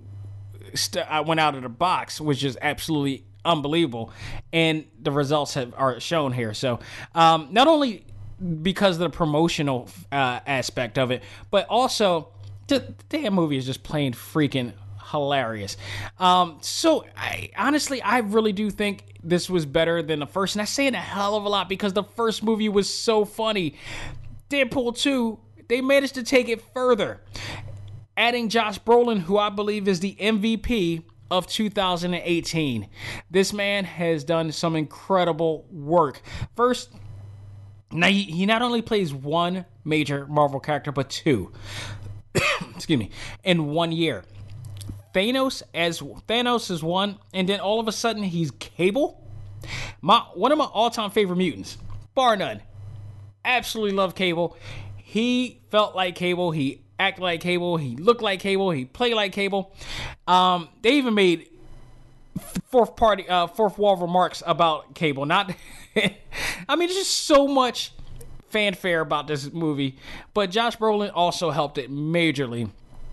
I went out of the box was just absolutely unbelievable, and the results are shown here. So, not only because of the promotional aspect of it, but also the damn movie is just plain freaking hilarious. So, I really do think this was better than the first, and I say it a hell of a lot because the first movie was so funny. Deadpool 2, they managed to take it further, adding Josh Brolin, who I believe is the MVP of 2018. This man has done some incredible work. First, now he not only plays one major Marvel character, but two. Excuse me, in 1 year. Thanos is one, and then all of a sudden he's Cable. One of my all-time favorite mutants, bar none. Absolutely love Cable. He felt like Cable. He acted like Cable. He looked like Cable. He played like Cable. They even made fourth wall remarks about Cable. Not, there's just so much fanfare about this movie. But Josh Brolin also helped it majorly.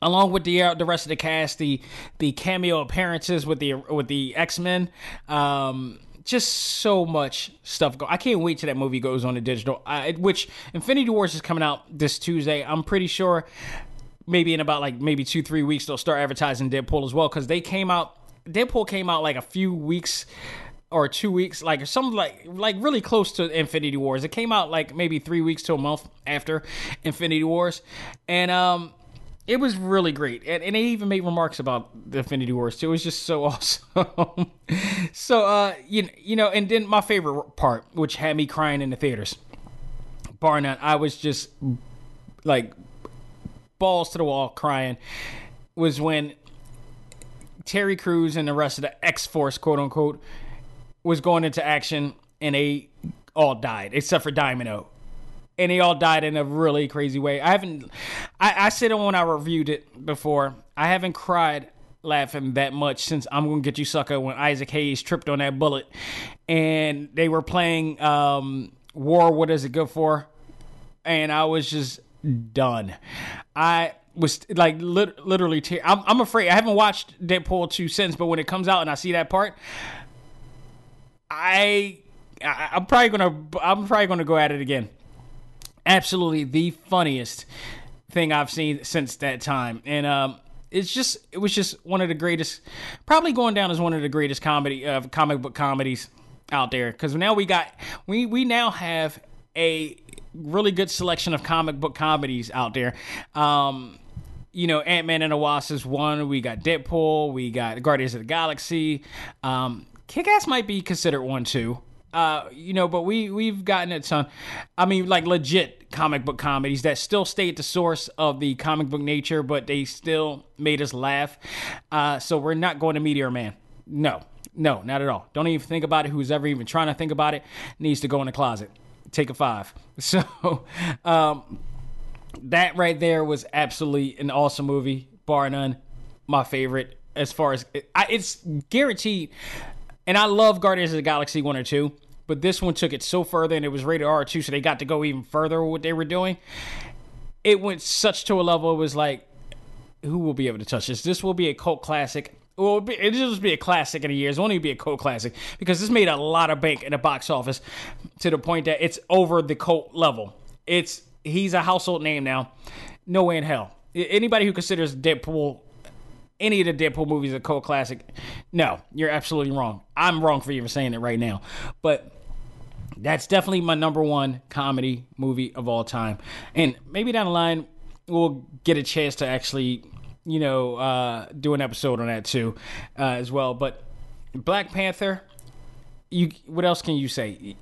along with the rest of the cast, the cameo appearances with the X-Men, just so much stuff. I can't wait till that movie goes on to digital. Which Infinity Wars is coming out this Tuesday. I'm pretty sure maybe in about like maybe 2-3 weeks they'll start advertising Deadpool as well, because Deadpool came out like a few weeks or 2 weeks, like something like really close to Infinity Wars. It came out like maybe 3 weeks to a month after Infinity Wars, and it was really great. And they even made remarks about the Infinity Wars too. It was just so awesome. So you know, and then my favorite part, which had me crying in the theaters, bar none, I was just like balls to the wall crying, was when Terry Crews and the rest of the X-Force, quote unquote, was going into action, and they all died except for Domino, and they all died in a really crazy way. I said it when I reviewed it before, I haven't cried laughing that much since I'm Gonna Get You Sucker, when Isaac Hayes tripped on that bullet and they were playing War, What Is It Good For? And I was just done. I was like literally I'm afraid. I haven't watched Deadpool 2 since, but when it comes out and I see that part, I'm probably gonna go at it again. Absolutely the funniest thing I've seen since that time, and it was just one of the greatest, probably going down as one of the greatest comic book comedies out there, because now we now have a really good selection of comic book comedies out there. You know, Ant-Man and the Wasp is one. We got Deadpool. We got Guardians of the Galaxy. Kick-Ass might be considered one too. You know, but we've gotten a ton. I mean, like legit comic book comedies that still stay at the source of the comic book nature, but they still made us laugh. So we're not going to Meteor Man. No, not at all. Don't even think about it. Who's ever even trying to think about it needs to go in the closet. Take a 5. So that right there was absolutely an awesome movie, bar none. My favorite, as far as it's guaranteed. And I love Guardians of the Galaxy 1 or 2, but this one took it so further, and it was rated R2, so they got to go even further with what they were doing. It went such to a level, it was like, who will be able to touch this? This will be a cult classic. Well, it'll just be a classic in a year. It won't even be a cult classic, because this made a lot of bank in the box office to the point that it's over the cult level. He's a household name now. No way in hell. Anybody who considers Deadpool, any of the Deadpool movies, a cult classic, no, you're absolutely wrong. I'm wrong for even saying it right now. But that's definitely my number one comedy movie of all time. And maybe down the line, we'll get a chance to actually, you know, do an episode on that too, as well. But Black Panther, what else can you say?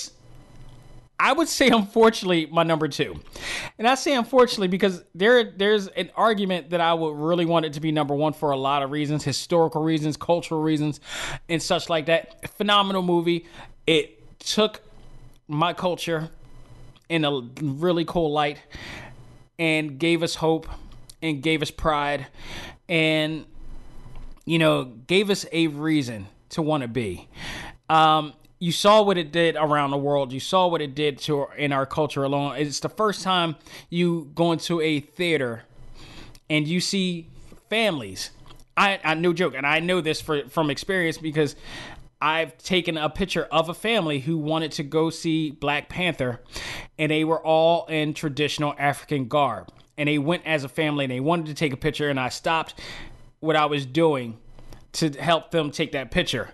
I would say, unfortunately, my number 2. And I say unfortunately because there's an argument that I would really want it to be number 1 for a lot of reasons, historical reasons, cultural reasons, and such like that. Phenomenal movie. It took my culture in a really cool light and gave us hope and gave us pride and, you know, gave us a reason to want to be. You saw what it did around the world. You saw what it did in our culture alone. It's the first time you go into a theater and you see families. I no joke, and I know this from experience because I've taken a picture of a family who wanted to go see Black Panther, and they were all in traditional African garb. And they went as a family, and they wanted to take a picture, and I stopped what I was doing to help them take that picture.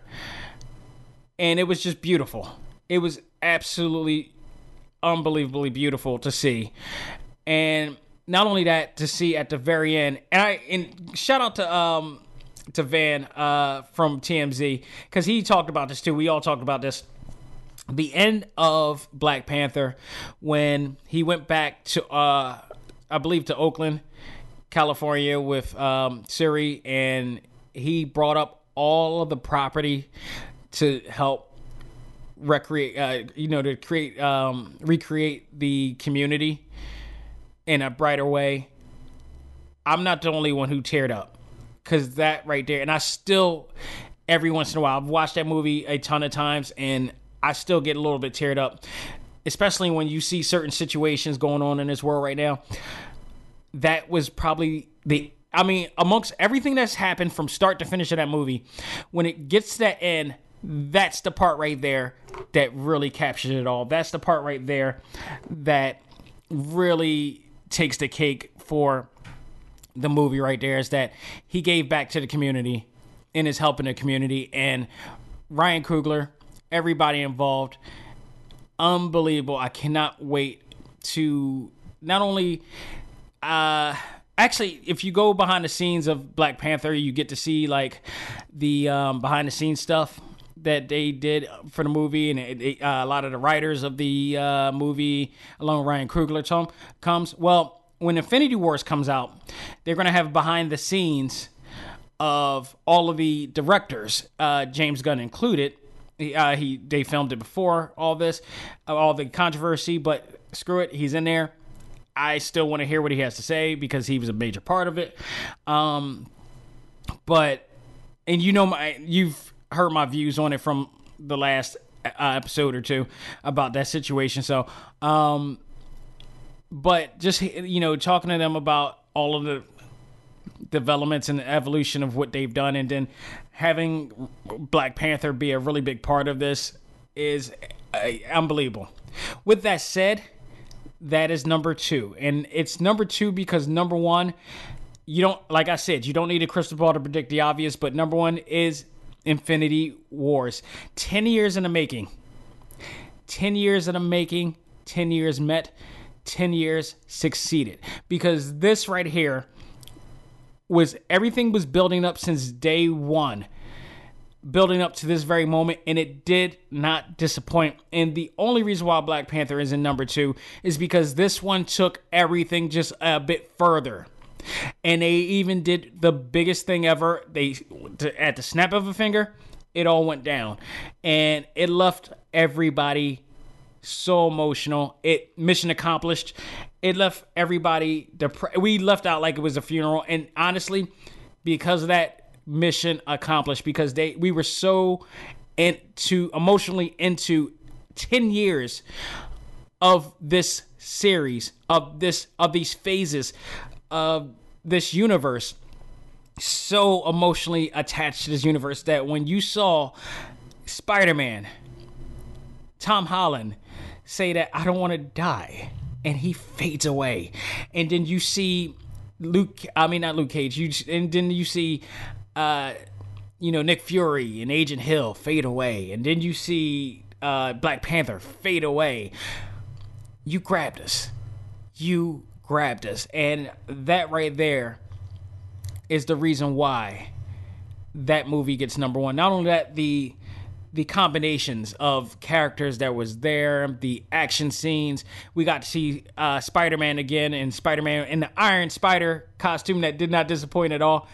And it was just beautiful. It was absolutely unbelievably beautiful to see. And not only that, to see at the very end, and shout out to Van from TMZ, because he talked about this too. We all talked about this. The end of Black Panther, when he went back to I believe to Oakland, California with Siri, and he brought up all of the property to help recreate the community in a brighter way. I'm not the only one who teared up, because that right there, and I still, every once in a while, I've watched that movie a ton of times, and I still get a little bit teared up, especially when you see certain situations going on in this world right now. that was probably amongst everything that's happened from start to finish of that movie, when it gets to that end, that's the part right there that really captures it all. That's the part right there that really takes the cake for the movie right there, is that he gave back to the community and is helping the community. And Ryan Coogler, everybody involved, unbelievable. I cannot wait to not only actually, if you go behind the scenes of Black Panther, you get to see like the behind the scenes stuff that they did for the movie, and a lot of the writers of the movie, along with Ryan Coogler, comes. Well, when Infinity Wars comes out, they're going to have behind the scenes of all of the directors, James Gunn included. They filmed it before all this, all the controversy, but screw it, he's in there. I still want to hear what he has to say because he was a major part of it. But you've heard my views on it from the last episode or two about that situation. So, but just, talking to them about all of the developments and the evolution of what they've done, and then having Black Panther be a really big part of this is unbelievable. With that said, that is number 2. And it's number 2 because number 1, you don't need a crystal ball to predict the obvious, but number 1 is Infinity Wars. 10 years in the making. 10 years in the making. 10 years met. 10 years succeeded. Because this right here everything was building up since day one. Building up to this very moment, and it did not disappoint. And the only reason why Black Panther is in number 2 is because this one took everything just a bit further. And they even did the biggest thing ever. At the snap of a finger, it all went down. And it left everybody so emotional. Mission accomplished. It left everybody we left out like it was a funeral. And honestly, because of that, mission accomplished, because we were so emotionally into 10 years of this series, of these phases of this universe, so emotionally attached to this universe that when you saw Spider-Man, Tom Holland, say that I don't want to die, and he fades away, and then you see not Luke Cage, and then you see Nick Fury and Agent Hill fade away, and then you see Black Panther fade away. You grabbed us, and that right there is the reason why that movie gets number 1. Not only that, the combinations of characters that was there, the action scenes. We got to see Spider-Man again, and Spider-Man in the Iron Spider costume that did not disappoint at all.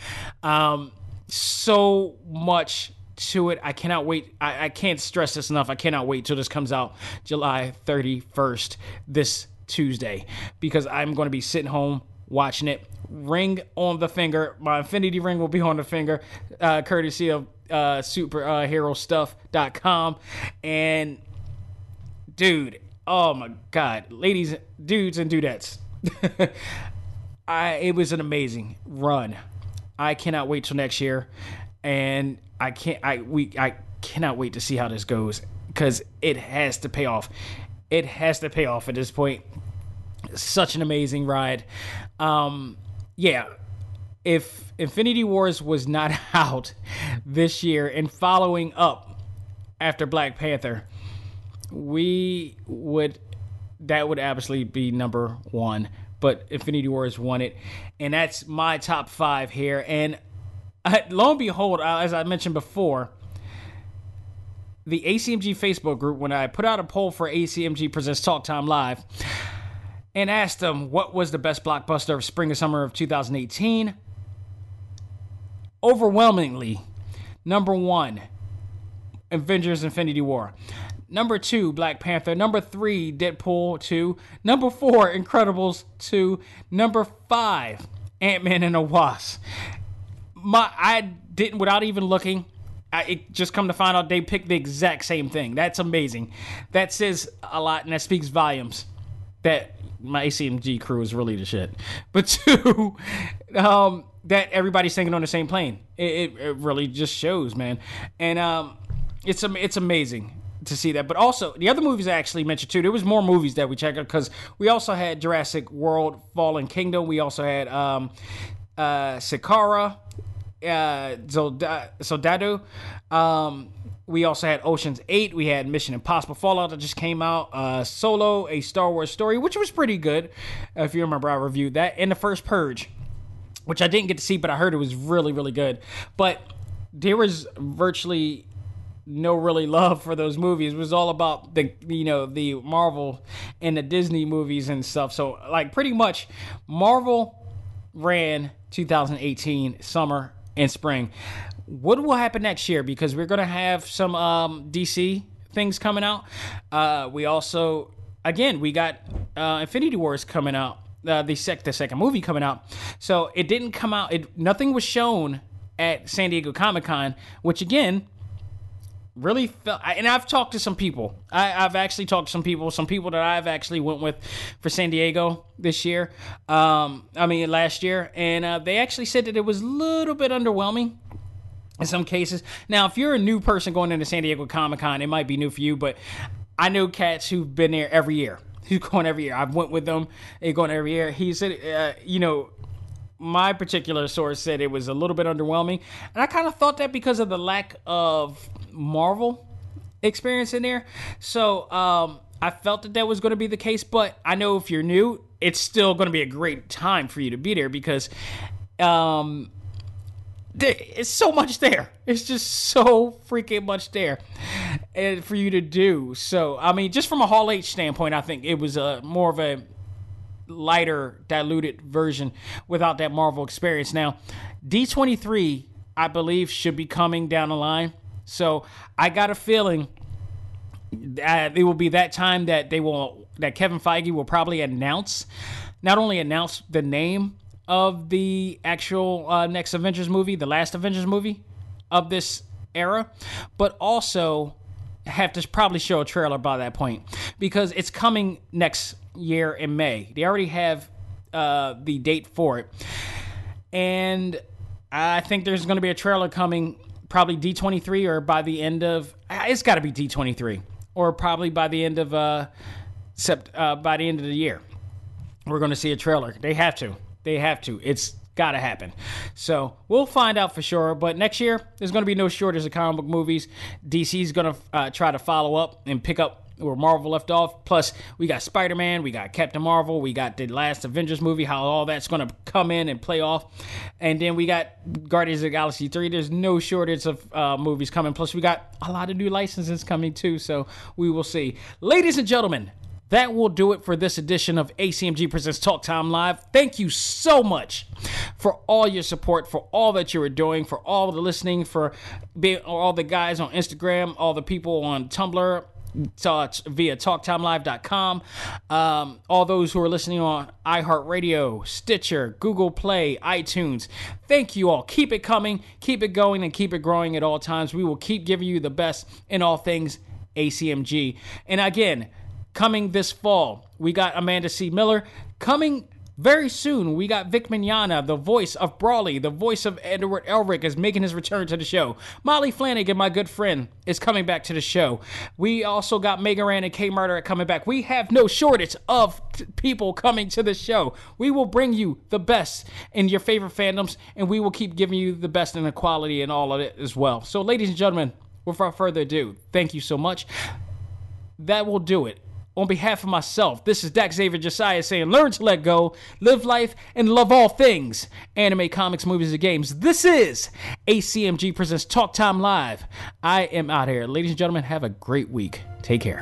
So much to it. I cannot wait. I can't stress this enough. I cannot wait till this comes out July 31st, this Tuesday, because I'm going to be sitting home watching it. Ring on the finger. My Infinity Ring will be on the finger, courtesy of superherostuff.com. And dude, oh my God, ladies, dudes, and dudettes, it was an amazing run. I cannot wait till next year, and I cannot wait to see how this goes, because it has to pay off. It has to pay off at this point. Such an amazing ride. If Infinity Wars was not out this year and following up after Black Panther, that would absolutely be number 1. But Infinity Wars won it, and that's my top 5 here. And lo and behold, as I mentioned before, the ACMG Facebook group, when I put out a poll for ACMG Presents Talk Time Live and asked them what was the best blockbuster of spring or summer of 2018, overwhelmingly, number 1, Avengers Infinity War. Number 2, Black Panther. Number 3, Deadpool 2. Number 4, Incredibles 2. Number 5, Ant-Man and the Wasp. Without even looking, it just come to find out they picked the exact same thing. That's amazing. That says a lot, and that speaks volumes. that my ACMG crew is really the shit. But 2, that everybody's thinking on the same plane. It really just shows, man. And it's amazing to see that. But also, the other movies I actually mentioned too, there was more movies that we checked out, because we also had Jurassic World Fallen Kingdom. We also had Sakara, Soldado. We also had Ocean's 8. We had Mission Impossible Fallout that just came out. Solo, A Star Wars Story, which was pretty good. If you remember, I reviewed that. And The First Purge, which I didn't get to see, but I heard it was really, really good. But there was virtually no really love for those movies. It was all about the Marvel and the Disney movies and stuff. So, like, pretty much Marvel ran 2018 summer and spring. What will happen next year? Because we're going to have some DC things coming out. We also, again, we got Infinity Wars coming out, the second movie coming out. So it didn't come out. Nothing was shown at San Diego Comic-Con, which, again, really felt. And I've talked to some people. I've actually talked to some people that I've actually went with for San Diego this year. Last year. And they actually said that it was a little bit underwhelming in some cases. Now, if you're a new person going into San Diego Comic-Con, it might be new for you, but I know cats who've been there every year. Who's going every year. I've went with them. They're going every year. He said, my particular source said it was a little bit underwhelming. And I kind of thought that because of the lack of Marvel experience in there. So I felt that was going to be the case. But I know if you're new, it's still going to be a great time for you to be there, because it's so much there. It's just so freaking much there and for you to do. So, I mean, just from a Hall H standpoint, I think it was more of a lighter, diluted version without that Marvel experience. Now, D23, I believe, should be coming down the line. So, I got a feeling that it will be that time that Kevin Feige will probably not only announce the name of the actual next Avengers movie, the last Avengers movie of this era, but also have to probably show a trailer by that point, because it's coming next year in May. They already have the date for it. And I think there's going to be a trailer coming probably D23 or by the end of, it's got to be D23 or probably by the end of by the end of the year. We're going to see a trailer. They have to. It's got to happen. So we'll find out for sure. But next year, there's going to be no shortage of comic book movies. DC's going to try to follow up and pick up where Marvel left off. Plus, we got Spider-Man, we got Captain Marvel, we got the last Avengers movie, how all that's going to come in and play off. And then we got Guardians of the Galaxy 3. There's no shortage of movies coming. Plus, we got a lot of new licenses coming too. So we will see. Ladies and gentlemen, that will do it for this edition of ACMG Presents Talk Time Live. Thank you so much for all your support, for all that you are doing, for all the listening, for being all the guys on Instagram, all the people on Tumblr, via TalkTimeLive.com, all those who are listening on iHeartRadio, Stitcher, Google Play, iTunes. Thank you all. Keep it coming, keep it going, and keep it growing at all times. We will keep giving you the best in all things ACMG. And again, coming this fall, we got Amanda C. Miller. Coming very soon, we got Vic Mignogna, the voice of Brawley, the voice of Edward Elric, is making his return to the show. Molly Flanagan, my good friend, is coming back to the show. We also got Mega Ran and K Murder coming back. We have no shortage of people coming to the show. We will bring you the best in your favorite fandoms, and we will keep giving you the best in the quality and all of it as well. So, ladies and gentlemen, without further ado, thank you so much. That will do it. On behalf of myself, this is Dak Xavier Josiah saying, learn to let go, live life, and love all things anime, comics, movies, and games. This is ACMG Presents Talk Time Live. I am out here. Ladies and gentlemen, have a great week. Take care.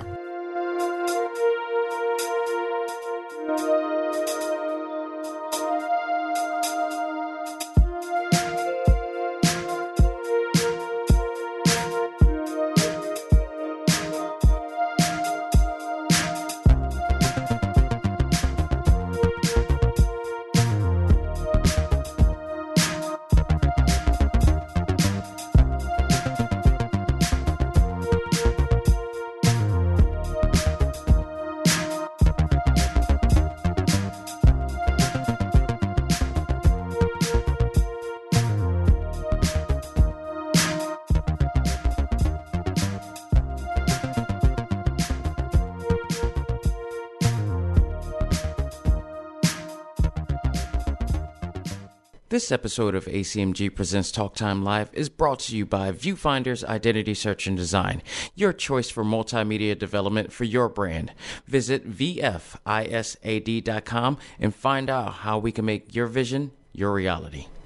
This episode of ACMG Presents Talk Time Live is brought to you by Viewfinder's Identity Search and Design, your choice for multimedia development for your brand. Visit VFISAD.com and find out how we can make your vision your reality.